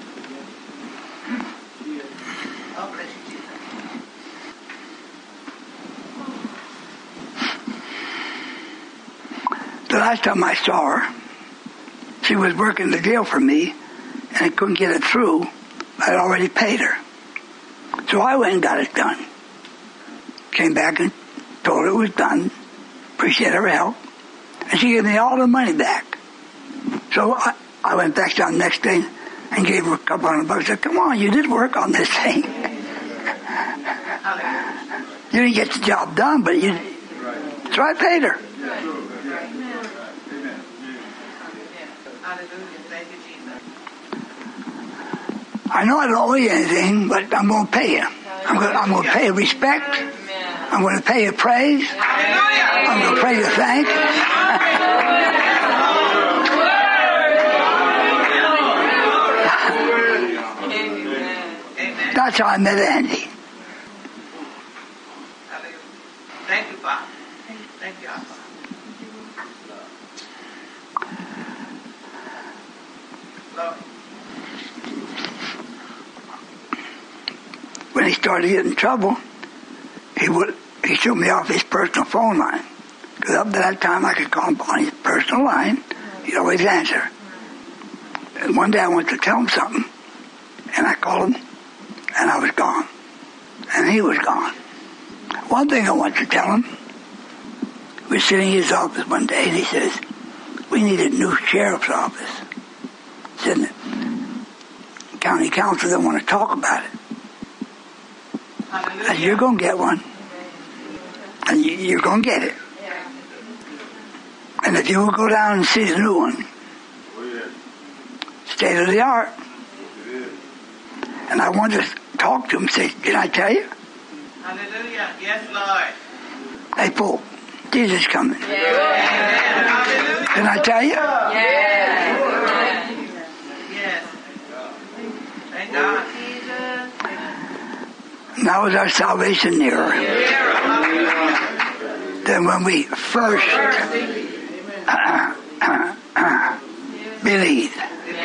The last time I saw her, she was working the deal for me, and I couldn't get it through. I'd already paid her. So I went and got it done. Came back and told her it was done. Appreciate her help. And she gave me all the money back. So I went back down the next day and gave her a couple $100. I said, come on, you did work on this thing. You didn't get the job done, but you... So I paid her. I know I don't owe you anything, but I'm going to pay you. I'm going to pay you respect. I'm going to pay you praise. I'm going to pray you thanks. That's how I met Andy. Thank you, Father. Thank you, Father. Lord. When he started getting in trouble, he took me off his personal phone line. Because up to that time I could call him on his personal line. He'd always answer. And one day I went to tell him something, and I called him, and I was gone. And he was gone. One thing I wanted to tell him, we were sitting in his office one day, and he says, we need a new sheriff's office. in the county council that want to talk about it. And you're going to get one. And you're going to get it. And if you will go down and see the new one, state of the art. And I want to talk to him and say, did I tell you? Hallelujah. Yes, Lord. Hey, Pope, Jesus is coming. Hallelujah. Did I tell you? Yes. Thank God. Now is our salvation nearer than when we first believed.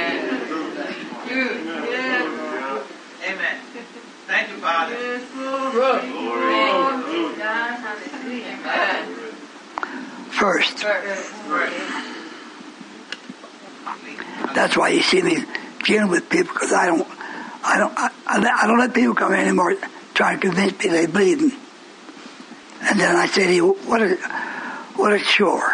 Amen. Thank you, Father. First. That's why you see me dealing with people, because I don't let people come in anymore trying to convince me they believe me. And then I say to you, what a chore.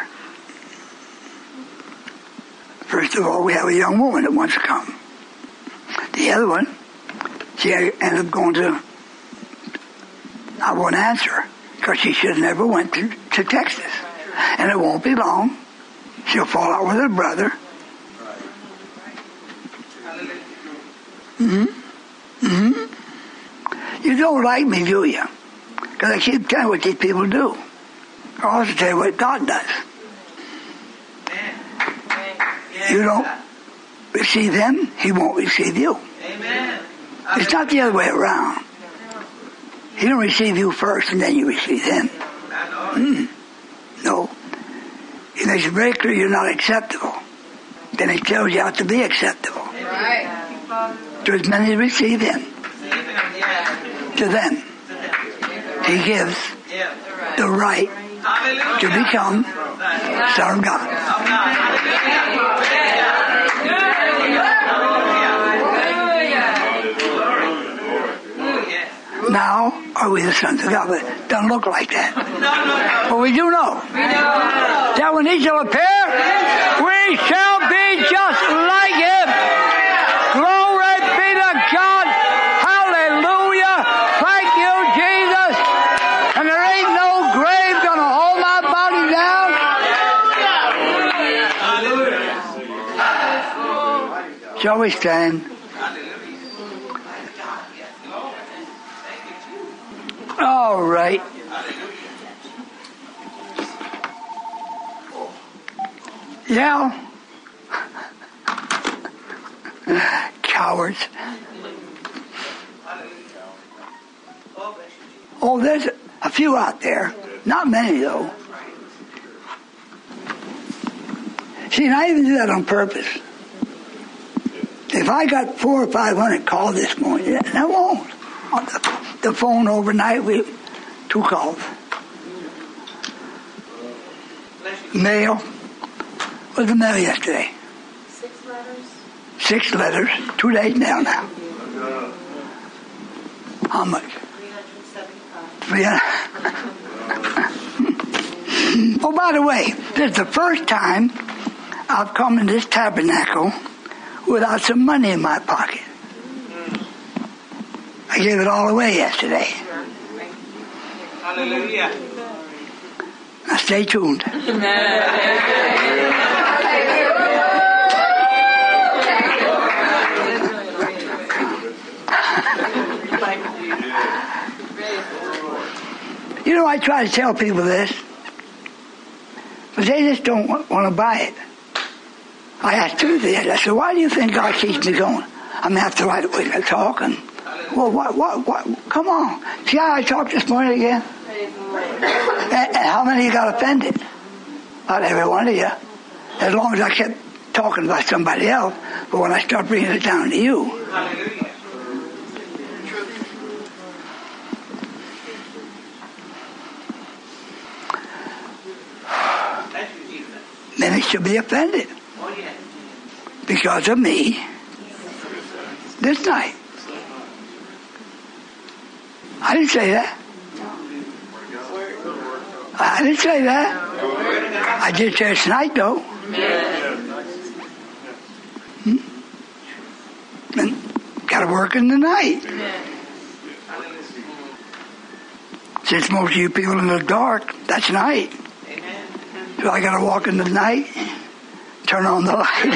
First of all, we have a young woman that wants to come. The other one, she ended up going to, I won't answer, because she should have never went to Texas. And it won't be long. She'll fall out with her brother. You don't like me, do you? Because I keep telling you what these people do. I also tell you what God does. You don't receive him, he won't receive you. Amen. It's not the other way around. He don't receive you first and then you receive him. No. He makes it very clear you're not acceptable. Then he tells you how to be acceptable. Right. To as many as receive him. To them. He gives the right to become Son of God. Now are we the sons of God? But it doesn't look like that. But we do know that when he shall appear, we shall be just like him. Glory be to God. Hallelujah. Thank you, Jesus. And there ain't no grave gonna hold my body down. Shall we stand? All right. Yeah. Cowards. Oh, there's a few out there. Not many, though. See, and I even do that on purpose. If I got 400 or 500 calls this morning, and I won't. On the phone overnight, we 2 calls. Mail. What was the mail yesterday? 6 letters. 6 letters. 2 days mail now. How much? 375. Oh, by the way, this is the first time I've come in this tabernacle without some money in my pocket. I gave it all away yesterday. Hallelujah. Now stay tuned. You know, I try to tell people this, but they just don't want to buy it. I asked Tuesday, I said, why do you think God keeps me going? I'm going to have to write away to talk and, well, what, come on. See how I talked this morning again? And how many of you got offended? Not every one of you. As long as I kept talking about somebody else, but when I start bringing it down to you. Hallelujah. Then it should be offended. Oh, yes. Because of me this night. I didn't say that. I didn't say that. I did say it tonight, though. to work in the night. Since most of you people in the dark, that's night. So I got to walk in the night, turn on the light.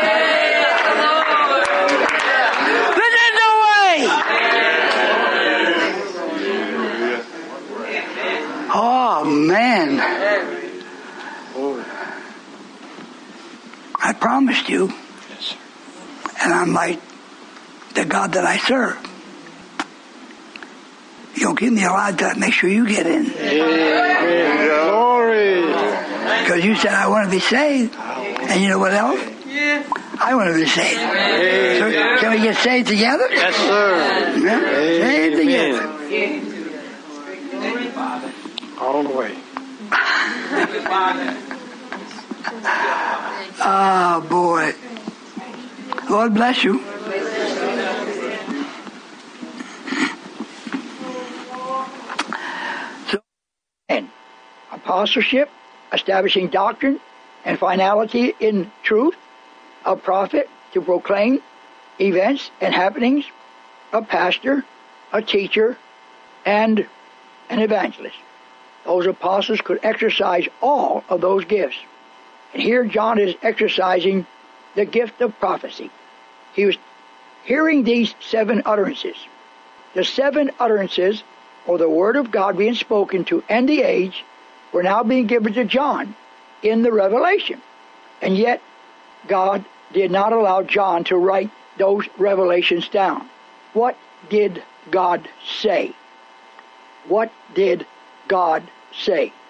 But there's no way. Oh, man. I promised you. And I'm like the God that I serve. You'll give me a lot to make sure you get in. Glory. Because you said I want to be saved. And you know what else? I want to be saved. So can we get saved together? Yes, sir. Yeah? Saved together. All the way. Oh, boy. Lord bless you. And apostleship, establishing doctrine and finality in truth, a prophet to proclaim events and happenings, a pastor, a teacher, and an evangelist. Those apostles could exercise all of those gifts. And here John is exercising the gift of prophecy. He was hearing these 7 utterances. The 7 utterances, or the word of God being spoken to end the age, were now being given to John in the Revelation. And yet, God did not allow John to write those revelations down. What did God say? What did God say?